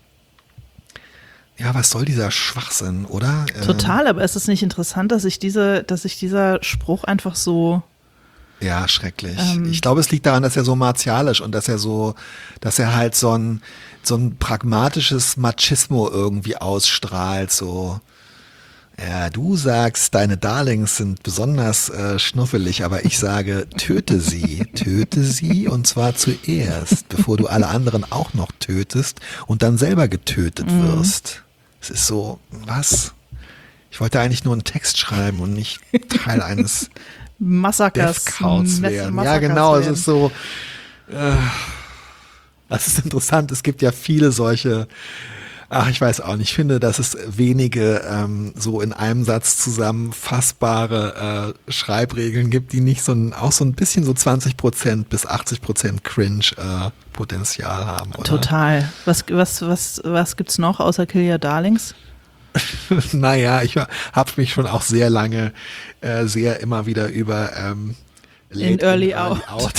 ja, was soll dieser Schwachsinn, oder?
Total, aber ist es nicht interessant, dass sich diese, dass sich dieser Spruch einfach so...
Ja, schrecklich. Ähm, ich glaube, es liegt daran, dass er so martialisch und dass er so, dass er halt so ein, so ein pragmatisches Machismo irgendwie ausstrahlt, so. Ja, du sagst, deine Darlings sind besonders äh, schnuffelig, aber ich sage, töte sie, töte sie, und zwar zuerst, bevor du alle anderen auch noch tötest und dann selber getötet mhm. wirst. Es ist so, was? Ich wollte eigentlich nur einen Text schreiben und nicht Teil eines
Massakers.
Death-Counts werden. Ja, genau, werden. Es ist so, äh, das ist interessant, es gibt ja viele solche, ach, ich weiß auch nicht, ich finde, dass es wenige ähm, so in einem Satz zusammenfassbare äh, Schreibregeln gibt, die nicht so ein, auch so ein bisschen so zwanzig Prozent bis achtzig Prozent Cringe-Potenzial äh, haben. Oder?
Total. Was, was, was, was gibt's noch außer Kill Your Darlings?
Naja, ich habe mich schon auch sehr lange, äh, sehr immer wieder über ähm,
Late in Early, early Out, out.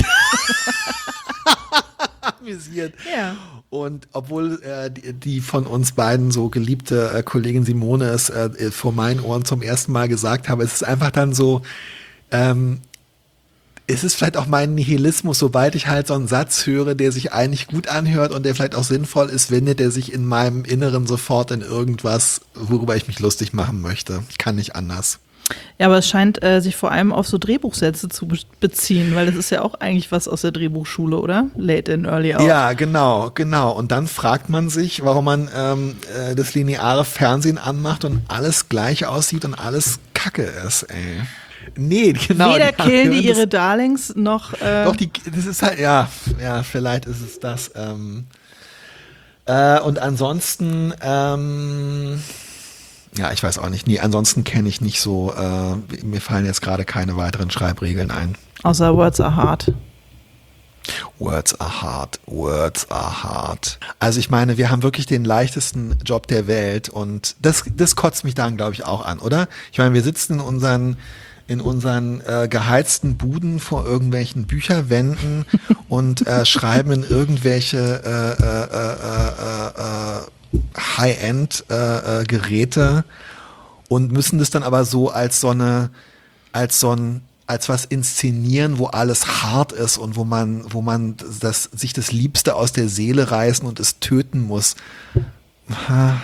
amüsiert.
Ja.
Und obwohl äh, die, die von uns beiden so geliebte äh, Kollegin Simone es äh, vor meinen Ohren zum ersten Mal gesagt habe, es ist einfach dann so, ähm, es ist vielleicht auch mein Nihilismus, sobald ich halt so einen Satz höre, der sich eigentlich gut anhört und der vielleicht auch sinnvoll ist, wendet er sich in meinem Inneren sofort in irgendwas, worüber ich mich lustig machen möchte. Ich kann nicht anders.
Ja, aber es scheint äh, sich vor allem auf so Drehbuchsätze zu be- beziehen, weil das ist ja auch eigentlich was aus der Drehbuchschule, oder? Late in Early Out.
Ja, genau, genau. Und dann fragt man sich, warum man ähm, äh, das lineare Fernsehen anmacht und alles gleich aussieht und alles Kacke ist, ey. Nee, genau.
Weder die killen die ihre Darlings noch. Äh
Doch, die, das ist halt, ja, ja, vielleicht ist es das. Ähm, äh, und ansonsten, ähm, ja, ich weiß auch nicht. Nee, ansonsten kenne ich nicht so, äh, mir fallen jetzt gerade keine weiteren Schreibregeln ein.
Außer Words are hard.
Words are hard, words are hard. Also ich meine, wir haben wirklich den leichtesten Job der Welt, und das, das kotzt mich dann, glaube ich, auch an, oder? Ich meine, wir sitzen in unseren in unseren äh, geheizten Buden vor irgendwelchen Bücherwänden und äh, schreiben in irgendwelche äh, äh, äh, äh, High-End-Geräte äh, äh, und müssen das dann aber so als so eine, als so ein, als was inszenieren, wo alles hart ist und wo man, wo man das, sich das Liebste aus der Seele reißen und es töten muss.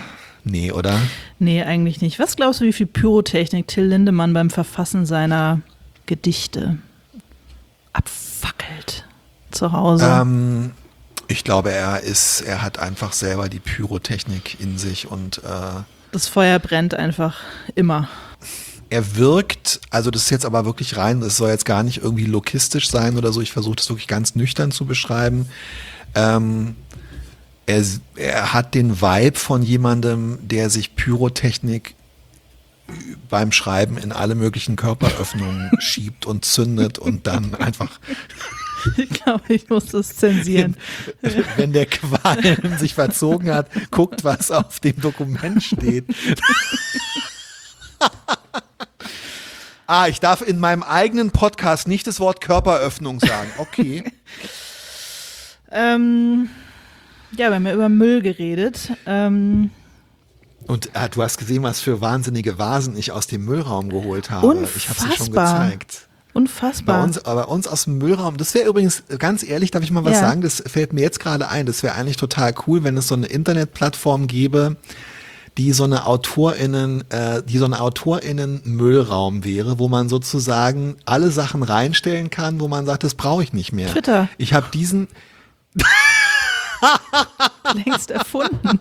Nee, oder?
Nee, eigentlich nicht. Was glaubst du, wie viel Pyrotechnik Till Lindemann beim Verfassen seiner Gedichte abfackelt zu Hause?
Ähm, ich glaube, er ist, er hat einfach selber die Pyrotechnik in sich und äh,
das Feuer brennt einfach immer.
er wirkt, also das ist jetzt aber wirklich rein, das soll jetzt gar nicht irgendwie lokistisch sein oder so, ich versuche das wirklich ganz nüchtern zu beschreiben. Ähm, er, er hat den Vibe von jemandem, der sich Pyrotechnik beim Schreiben in alle möglichen Körperöffnungen schiebt und zündet und dann einfach...
Ich glaube, ich muss das zensieren.
Wenn der Qualm sich verzogen hat, guckt, was auf dem Dokument steht. Ah, ich darf in meinem eigenen Podcast nicht das Wort Körperöffnung sagen. Okay.
ähm, ja, wir haben ja über Müll geredet. Ähm,
Und ah, du hast gesehen, was für wahnsinnige Vasen ich aus dem Müllraum geholt habe.
Unfassbar.
Ich habe sie schon gezeigt.
Unfassbar.
Bei uns, bei uns aus dem Müllraum, das wäre übrigens, ganz ehrlich, darf ich mal was
ja.
sagen, das fällt mir jetzt gerade ein, das wäre eigentlich total cool, wenn es so eine Internetplattform gäbe, die so eine AutorInnen, äh, die so eine AutorInnen-Müllraum wäre, wo man sozusagen alle Sachen reinstellen kann, wo man sagt, das brauche ich nicht mehr.
Twitter.
Ich habe diesen...
Längst erfunden.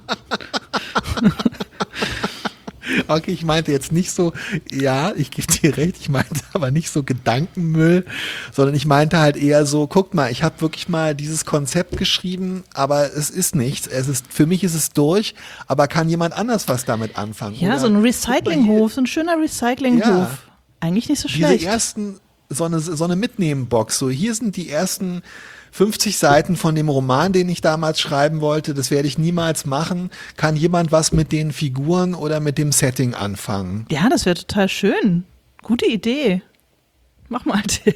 Okay, ich meinte jetzt nicht so, ja, ich gebe dir recht, ich meinte aber nicht so Gedankenmüll, sondern ich meinte halt eher so, guck mal, ich habe wirklich mal dieses Konzept geschrieben, aber es ist nichts. Es ist, für mich ist es durch, aber kann jemand anders was damit anfangen?
Ja,
Oder,
so ein Recyclinghof, so ein schöner Recyclinghof.
Ja.
Eigentlich nicht so
diese
schlecht.
ersten, so eine, so eine Mitnehmen-Box, so hier sind die ersten fünfzig Seiten von dem Roman, den ich damals schreiben wollte, das werde ich niemals machen. Kann jemand was mit den Figuren oder mit dem Setting anfangen?
Ja, das wäre total schön. Gute Idee. Mach mal, Till.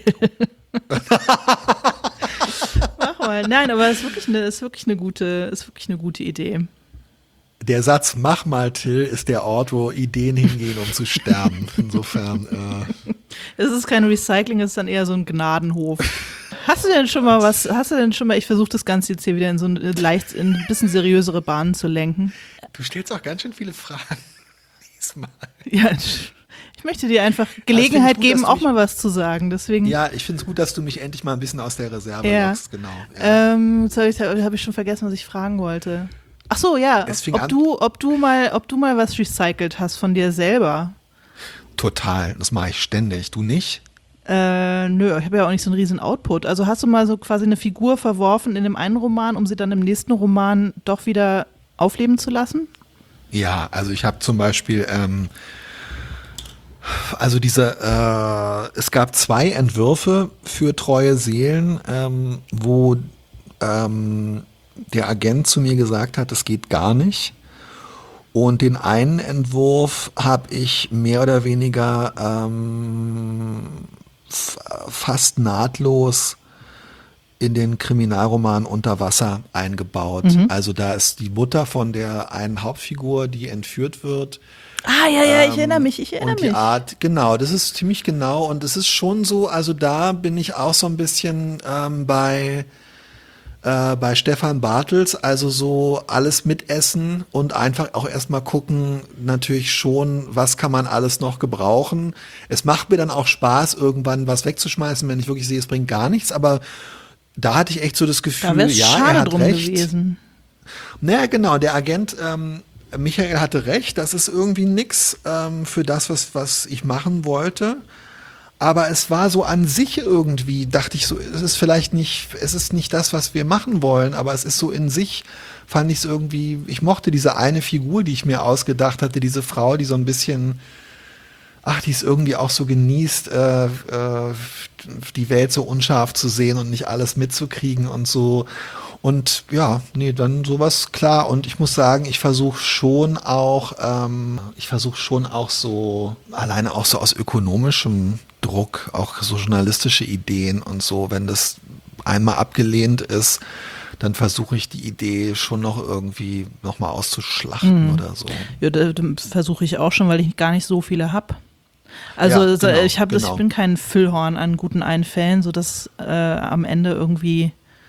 Mach mal. Nein, aber es ist wirklich eine, ist wirklich eine gute, ist wirklich eine gute Idee.
Der Satz "Mach mal, Till" ist der Ort, wo Ideen hingehen, um zu sterben. Insofern. Äh
Es ist kein Recycling, es ist dann eher so ein Gnadenhof. Hast du denn schon mal was, hast du denn schon mal, ich versuche das Ganze jetzt hier wieder in so eine leicht, in ein bisschen seriösere Bahnen zu lenken.
Du stellst auch ganz schön viele Fragen diesmal.
Ja, ich möchte dir einfach Gelegenheit
gut,
geben,
dass du
auch
mich-
mal was zu sagen. Deswegen,
Ja, ich finde es gut, dass du mich endlich mal ein bisschen aus der Reserve
Ja.
lockst. Genau. Ja.
ähm, jetzt habe ich, hab ich schon vergessen, was ich fragen wollte. Ach so, ja,
Es fing
ob
an-
du, ob du mal, ob du mal was recycelt hast von dir selber.
Total, das mache ich ständig. Du nicht?
Äh, nö, ich habe ja auch nicht so einen riesen Output. Also hast du mal so quasi eine Figur verworfen in dem einen Roman, um sie dann im nächsten Roman doch wieder aufleben zu lassen?
Ja, also ich habe zum Beispiel, ähm, also diese, äh, es gab zwei Entwürfe für Treue Seelen, ähm, wo ähm, der Agent zu mir gesagt hat, das geht gar nicht. Und den einen Entwurf habe ich mehr oder weniger ähm, f- fast nahtlos in den Kriminalroman Unter Wasser eingebaut.
Mhm.
Also da ist die Mutter von der einen Hauptfigur, die entführt wird.
Ah, ja, ja, ich
Ähm,
erinnere mich, ich erinnere
und die
mich.
Art, genau, das ist ziemlich genau und es ist schon so, also da bin ich auch so ein bisschen ähm, bei äh, bei Stefan Bartels, also so alles mitessen und einfach auch erstmal gucken, natürlich schon, was kann man alles noch gebrauchen. Es macht mir dann auch Spaß, irgendwann was wegzuschmeißen, wenn ich wirklich sehe, es bringt gar nichts, aber da hatte ich echt so das Gefühl,
Da wäre es
ja, er
schade
hat
drum
recht.
gewesen.
Naja, genau, der Agent ähm, Michael hatte recht, das ist irgendwie nix ähm, für das, was, was ich machen wollte. Aber es war so an sich irgendwie, dachte ich so, es ist vielleicht nicht, es ist nicht das, was wir machen wollen, aber es ist so in sich, fand ich es irgendwie, ich mochte diese eine Figur, die ich mir ausgedacht hatte, diese Frau, die so ein bisschen, ach, die es irgendwie auch so genießt, äh, äh, die Welt so unscharf zu sehen und nicht alles mitzukriegen und so. Und ja, nee, dann sowas, klar. Und ich muss sagen, ich versuche schon auch, ähm, ich versuche schon auch so, alleine auch so aus ökonomischem Druck, auch so journalistische Ideen und so, wenn das einmal abgelehnt ist, dann versuche ich die Idee schon noch irgendwie nochmal auszuschlachten
Mhm.
oder so.
Ja, da, da versuche ich auch schon, weil ich gar nicht so viele habe. Also
Ja,
so,
genau,
ich habe das,
genau.
ich bin kein Füllhorn an guten Einfällen, sodass äh, am Ende irgendwie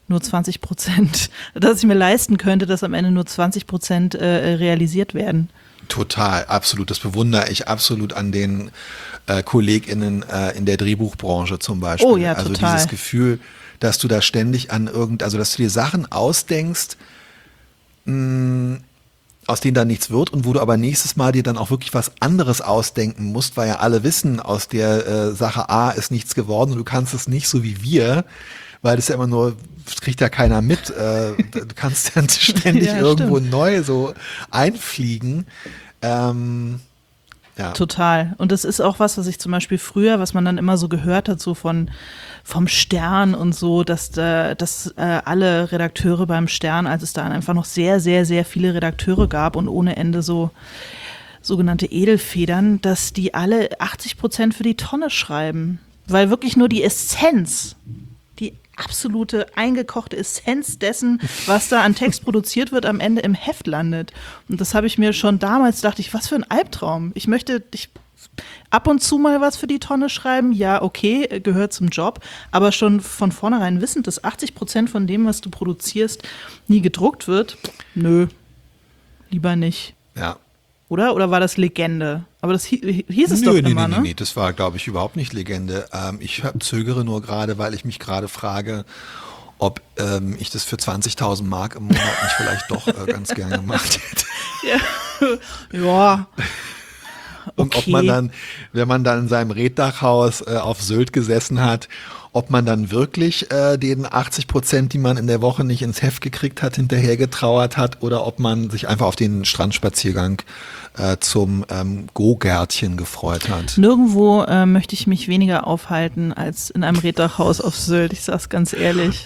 nur zwanzig Prozent, dass ich mir leisten könnte, dass am Ende nur zwanzig Prozent äh, realisiert werden.
Total, absolut. Das bewundere ich absolut an den äh, KollegInnen äh, in der Drehbuchbranche zum Beispiel.
Oh ja,
also
total.
dieses Gefühl, dass du da ständig an irgend, also dass du dir Sachen ausdenkst, mh, aus denen dann nichts wird und wo du aber nächstes Mal dir dann auch wirklich was anderes ausdenken musst, weil ja alle wissen, aus der äh, Sache A ist nichts geworden und du kannst es nicht so wie wir, weil das ja immer nur, das kriegt ja keiner mit. Äh, du kannst dann ständig
Ja,
irgendwo
stimmt.
neu so einfliegen. Ähm, ja.
Total. Und das ist auch was, was ich zum Beispiel früher, was man dann immer so gehört hat, so von vom Stern und so, dass, äh, dass äh, alle Redakteure beim Stern, als es da einfach noch sehr, sehr, sehr viele Redakteure gab und ohne Ende so sogenannte Edelfedern, dass die alle achtzig Prozent für die Tonne schreiben. Weil wirklich nur die Essenz, die absolute eingekochte Essenz dessen, was da an Text produziert wird, am Ende im Heft landet. Und das habe ich mir schon damals, dachte ich, was für ein Albtraum. Ich möchte ich, ab und zu mal was für die Tonne schreiben, ja, okay, gehört zum Job, aber schon von vornherein wissend, dass achtzig Prozent von dem, was du produzierst, nie gedruckt wird, nö, lieber nicht.
Ja.
Oder? Oder war das Legende? Aber das hieß es
Nö,
doch
nee,
immer,
nee,
ne?
nee, nee, das war, glaube ich, überhaupt nicht Legende. Ähm, ich hab, zögere nur gerade, weil ich mich gerade frage, ob ähm, ich das für zwanzigtausend Mark im Monat nicht vielleicht doch äh, ganz gerne gemacht hätte.
Ja. ja.
Und
Okay.
ob man dann, wenn man dann in seinem Reddachhaus äh, auf Sylt gesessen hat, ob man dann wirklich äh, den achtzig Prozent, die man in der Woche nicht ins Heft gekriegt hat, hinterher getrauert hat oder ob man sich einfach auf den Strandspaziergang äh, zum ähm, Go-Gärtchen gefreut hat.
Nirgendwo äh, möchte ich mich weniger aufhalten als in einem Reddachhaus auf Sylt, ich sag's ganz ehrlich.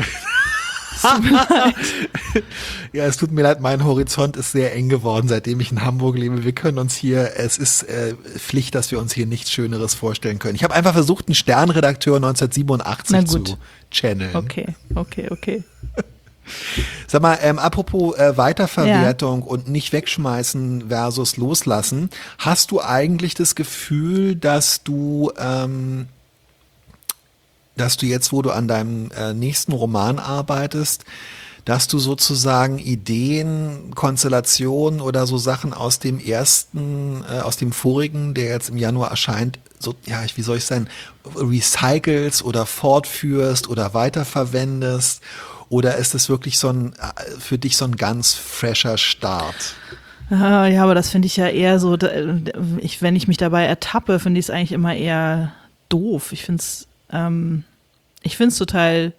Ja, es tut mir leid, mein Horizont ist sehr eng geworden, seitdem ich in Hamburg lebe. Wir können uns hier, es ist äh, Pflicht, dass wir uns hier nichts Schöneres vorstellen können. Ich habe einfach versucht, einen Sternredakteur neunzehnhundertsiebenundachtzig
Na
zu
gut.
channeln.
Okay, okay, okay.
Sag mal, ähm, apropos äh, Weiterverwertung und nicht wegschmeißen versus loslassen, hast du eigentlich das Gefühl, dass du ähm, dass du jetzt, wo du an deinem äh, nächsten Roman arbeitest, dass du sozusagen Ideen, Konstellationen oder so Sachen aus dem ersten, äh, aus dem vorigen, der jetzt im Januar erscheint, so, ja, wie soll ich sagen, recycelst oder fortführst oder weiterverwendest? Oder ist es wirklich so ein, äh, für dich so ein ganz fresher Start?
Ah, ja, aber das finde ich ja eher so, da- ich, wenn ich mich dabei ertappe, finde ich es eigentlich immer eher doof. Ich finde es ähm, ich finde es total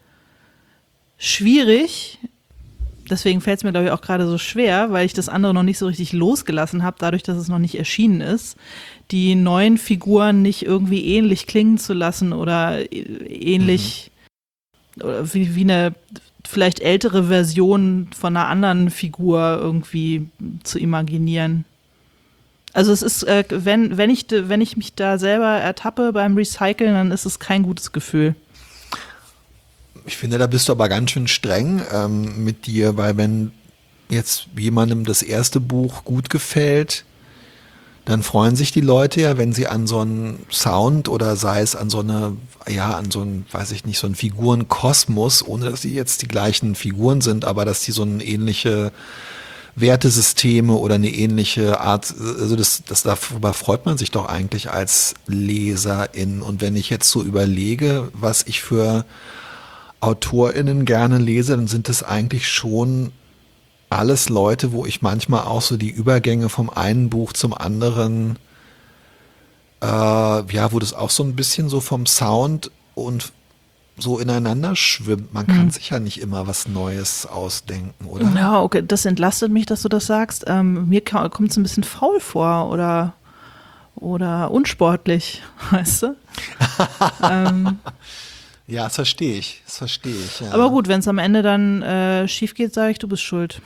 schwierig. Deswegen fällt es mir, glaube ich, auch gerade so schwer, weil ich das andere noch nicht so richtig losgelassen habe, dadurch, dass es noch nicht erschienen ist, die neuen Figuren nicht irgendwie ähnlich klingen zu lassen oder ähnlich mhm. oder wie, wie eine vielleicht ältere Version von einer anderen Figur irgendwie zu imaginieren. Also es ist, äh, wenn, wenn ich, wenn ich mich da selber ertappe beim Recyceln, dann ist es kein gutes Gefühl.
Ich finde, da bist du aber ganz schön streng ähm, mit dir, weil wenn jetzt jemandem das erste Buch gut gefällt, dann freuen sich die Leute ja, wenn sie an so einen Sound oder sei es an so eine, ja, an so einen, weiß ich nicht, so einen Figurenkosmos, ohne dass die jetzt die gleichen Figuren sind, aber dass die so eine ähnliche Wertesysteme oder eine ähnliche Art, also das, das darüber freut man sich doch eigentlich als Leserin. Und wenn ich jetzt so überlege, was ich für AutorInnen gerne lese, dann sind das eigentlich schon alles Leute, wo ich manchmal auch so die Übergänge vom einen Buch zum anderen, äh, ja, wo das auch so ein bisschen so vom Sound und so ineinander schwimmt. Man kann
Hm.
sich ja nicht immer was Neues ausdenken, oder?
Ja, okay, das entlastet mich, dass du das sagst. Ähm, mir ka- kommt es ein bisschen faul vor oder, oder unsportlich, weißt du? ähm,
Ja, das verstehe ich. Das verstehe ich. Ja.
Aber gut, wenn es am Ende dann äh, schief geht, sage ich, du bist schuld.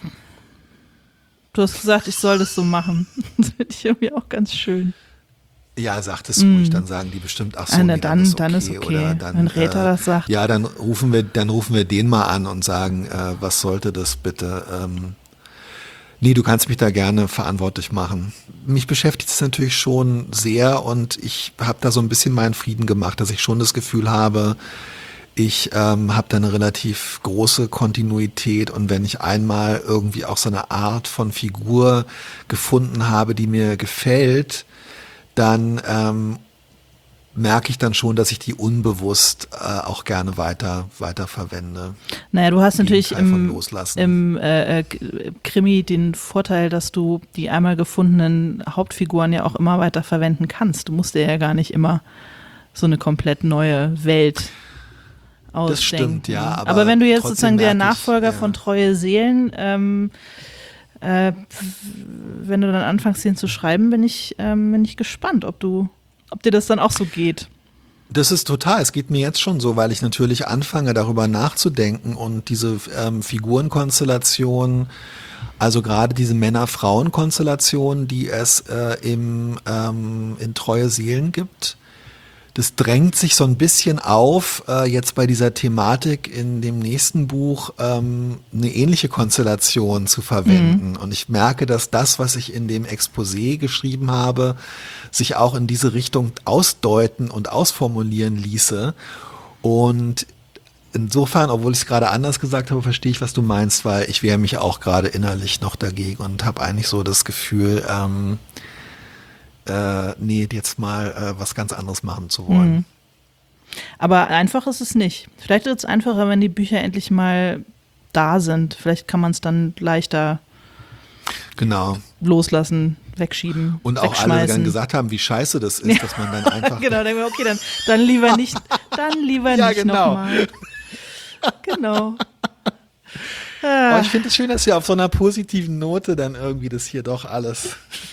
Du hast gesagt, ich soll das so machen. Das finde ich irgendwie auch ganz schön.
Ja, sagt es
Mm.
ruhig, dann sagen die bestimmt, ach so,
Ah, na,
nee,
dann-
dann, ist okay,
dann ist okay.
Oder dann,
Wenn Räther
äh,
das sagt.
Ja, dann rufen wir, dann rufen wir den mal an und sagen, äh, was sollte das bitte? Ähm, nee, du kannst mich da gerne verantwortlich machen. Mich beschäftigt es natürlich schon sehr und ich habe da so ein bisschen meinen Frieden gemacht, dass ich schon das Gefühl habe, Ich ähm, habe da eine relativ große Kontinuität und wenn ich einmal irgendwie auch so eine Art von Figur gefunden habe, die mir gefällt, dann ähm, merke ich dann schon, dass ich die unbewusst äh, auch gerne weiter, weiter verwende.
Naja, du hast natürlich
Gegenteil von
im,
Loslassen.
im äh, K- Krimi den Vorteil, dass du die einmal gefundenen Hauptfiguren ja auch immer weiter verwenden kannst. Du musst dir ja gar nicht immer so eine komplett neue Welt ausdenken.
Das stimmt, ja. Aber,
aber wenn du jetzt
trotzdem
sozusagen der
merke ich,
Nachfolger
ja.
von Treue Seelen, ähm, äh, wenn du dann anfängst, den zu schreiben, bin ich, ähm, bin ich gespannt, ob du, ob dir das dann auch so geht.
Das ist total, es geht mir jetzt schon so, weil ich natürlich anfange, darüber nachzudenken und diese ähm, Figurenkonstellation, also gerade diese Männer-Frauen-Konstellation, die es äh, im, ähm, in Treue Seelen gibt, das drängt sich so ein bisschen auf, äh, jetzt bei dieser Thematik in dem nächsten Buch ähm, eine ähnliche Konstellation zu verwenden. Mhm. Und ich merke, dass das, was ich in dem Exposé geschrieben habe, sich auch in diese Richtung ausdeuten und ausformulieren ließe. Und insofern, obwohl ich es gerade anders gesagt habe, verstehe ich, was du meinst, weil ich wehre mich auch gerade innerlich noch dagegen und habe eigentlich so das Gefühl, ähm, Äh, nee, jetzt mal äh, was ganz anderes machen zu wollen.
Mhm. Aber einfach ist es nicht. Vielleicht wird es einfacher, wenn die Bücher endlich mal da sind. Vielleicht kann man es dann leichter
genau.
loslassen, wegschieben,
und auch alle die dann gesagt haben, wie scheiße das ist, dass man dann einfach...
genau, dann denken wir, okay, dann, dann lieber nicht, dann lieber
ja,
nicht
genau.
nochmal. Genau.
Aber ich finde es schön, dass wir auf so einer positiven Note dann irgendwie das hier doch alles...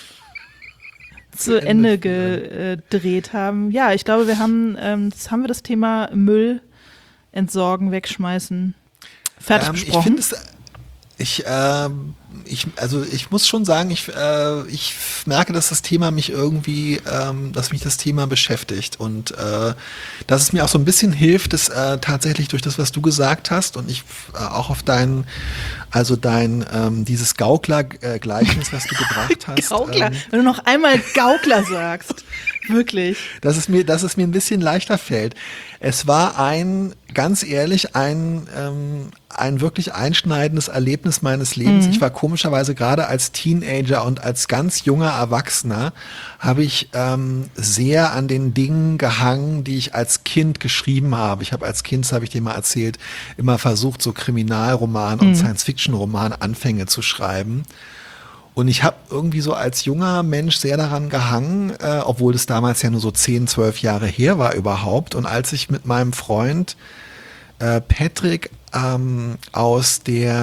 zu Ende gedreht haben. Ja, ich glaube, wir haben, ähm, das haben wir das Thema Müll entsorgen, wegschmeißen fertig
ähm,
besprochen.
Ich finde es, ich, äh, ich, also ich muss schon sagen, ich, äh, ich merke, dass das Thema mich irgendwie, ähm, dass mich das Thema beschäftigt und äh, dass es mir auch so ein bisschen hilft, dass äh, tatsächlich durch das, was du gesagt hast und ich äh, auch auf dein, also dein, ähm, dieses Gaukler-Gleichnis, was du gebracht hast.
Gaukler,
ähm,
wenn du noch einmal Gaukler sagst, wirklich.
Dass es mir, dass es mir ein bisschen leichter fällt. Es war ein, ganz ehrlich, ein, ähm, ein wirklich einschneidendes Erlebnis meines Lebens. Mhm. Ich war komischerweise gerade als Teenager und als ganz junger Erwachsener habe ich ähm, sehr an den Dingen gehangen, die ich als Kind geschrieben habe. Ich habe als Kind, das habe ich dir mal erzählt, immer versucht, so Kriminalroman und mhm. Science-Fiction-Roman Anfänge zu schreiben. Und ich habe irgendwie so als junger Mensch sehr daran gehangen, äh, obwohl das damals ja nur so zehn, zwölf Jahre her war überhaupt. Und als ich mit meinem Freund äh, Patrick ähm, aus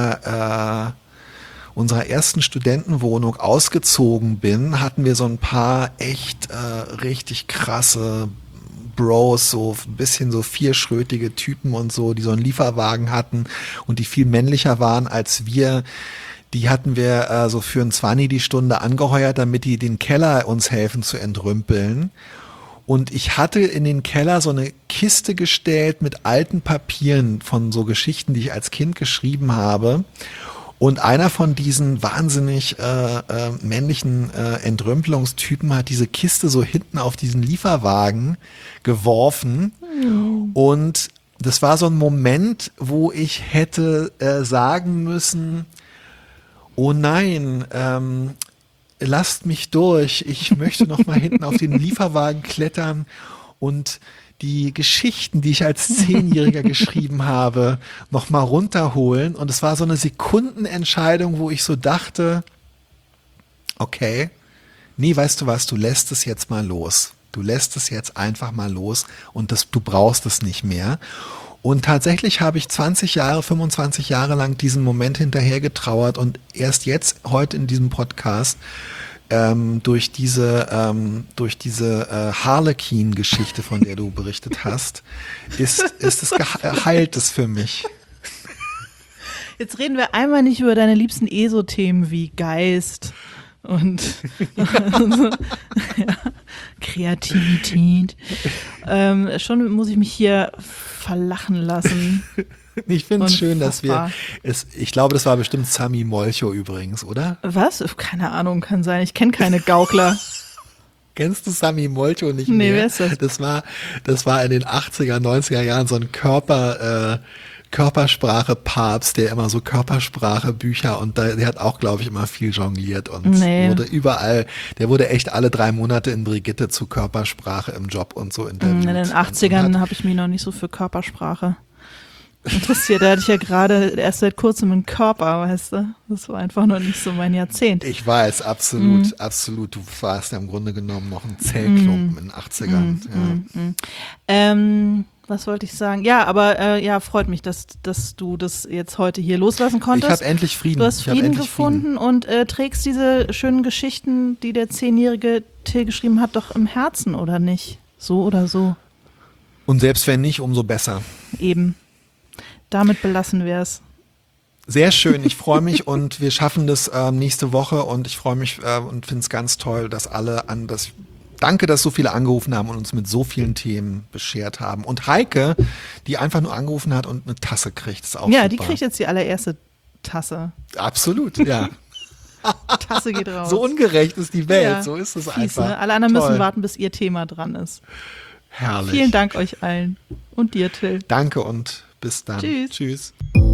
der äh, unserer ersten Studentenwohnung ausgezogen bin, hatten wir so ein paar echt äh, richtig krasse Bros, so ein bisschen so vierschrötige Typen und so, die so einen Lieferwagen hatten und die viel männlicher waren als wir. Die hatten wir äh, so für ein Zwanni die Stunde angeheuert, damit die den Keller uns helfen zu entrümpeln. Und ich hatte in den Keller so eine Kiste gestellt mit alten Papieren von so Geschichten, die ich als Kind geschrieben habe. Und einer von diesen wahnsinnig äh, äh, männlichen äh, Entrümpelungstypen hat diese Kiste so hinten auf diesen Lieferwagen geworfen. Mhm. Und das war so ein Moment, wo ich hätte äh, sagen müssen, oh nein, ähm, lasst mich durch. Ich möchte noch mal hinten auf den Lieferwagen klettern und die Geschichten, die ich als Zehnjähriger geschrieben habe, noch mal runterholen. Und es war so eine Sekundenentscheidung, wo ich so dachte, okay, nee, weißt du was, du lässt es jetzt mal los. Du lässt es jetzt einfach mal los und das, du brauchst es nicht mehr. Und tatsächlich habe ich zwanzig Jahre, fünfundzwanzig Jahre lang diesen Moment hinterher getrauert und erst jetzt, heute in diesem Podcast, ähm, durch diese, ähm, durch diese äh, Harlequin-Geschichte, von der du berichtet hast, ist, ist es geheilt es für mich.
Jetzt reden wir einmal nicht über deine liebsten E S O-Themen wie Geist und also, ja, Kreativität. Ähm, schon muss ich mich hier verlachen lassen.
Ich finde es schön, dass wir, es, ich glaube, das war bestimmt Sami Molcho übrigens, oder?
Was? Keine Ahnung, kann sein. Ich kenne keine Gaukler.
Kennst du Sami Molcho nicht
Nee,
mehr?
wer ist das?
Das war, das war in den achtziger, neunziger Jahren so ein Körper, äh, Körpersprache-Papst, der immer so Körpersprache-Bücher und da, der hat auch, glaube ich, immer viel jongliert und
Nee.
wurde überall, der wurde echt alle drei Monate in Brigitte zu Körpersprache im Job und so interviewt.
In den
Und
achtzigern
hat-
habe ich mich noch nicht so für Körpersprache interessiert. Da hatte ich ja gerade erst seit kurzem einen Körper, weißt du. Das war einfach noch nicht so mein Jahrzehnt.
Ich weiß, absolut,
Mhm.
absolut. Du warst ja im Grunde genommen noch ein Zellklumpen in den achtzigern. Ja.
Ähm, was wollte ich sagen? Ja, aber äh, ja, freut mich, dass, dass du das jetzt heute hier loslassen
Ich
konntest.
habe endlich Frieden.
Du hast
ich hab
Frieden
endlich
gefunden und äh, trägst diese schönen Geschichten, die der zehnjährige Till geschrieben hat, doch im Herzen, oder nicht? So oder so.
Und selbst wenn nicht, umso besser.
Eben. Damit belassen wir es.
Sehr schön, ich freue mich und wir schaffen das ähm, nächste Woche und ich freue mich äh, und finde es ganz toll, dass alle an das. Danke, dass so viele angerufen haben und uns mit so vielen Themen beschert haben. Und Heike, die einfach nur angerufen hat und eine Tasse kriegt, ist auch
Ja,
super.
die kriegt jetzt die allererste Tasse.
Absolut, ja.
Tasse geht raus.
So ungerecht ist die Welt,
Ja,
so ist es
fies,
einfach.
ne? Alle anderen
Toll.
müssen warten, bis ihr Thema dran ist.
Herrlich.
Vielen Dank euch allen. Und dir, Till.
Danke und bis dann.
Tschüss.
Tschüss.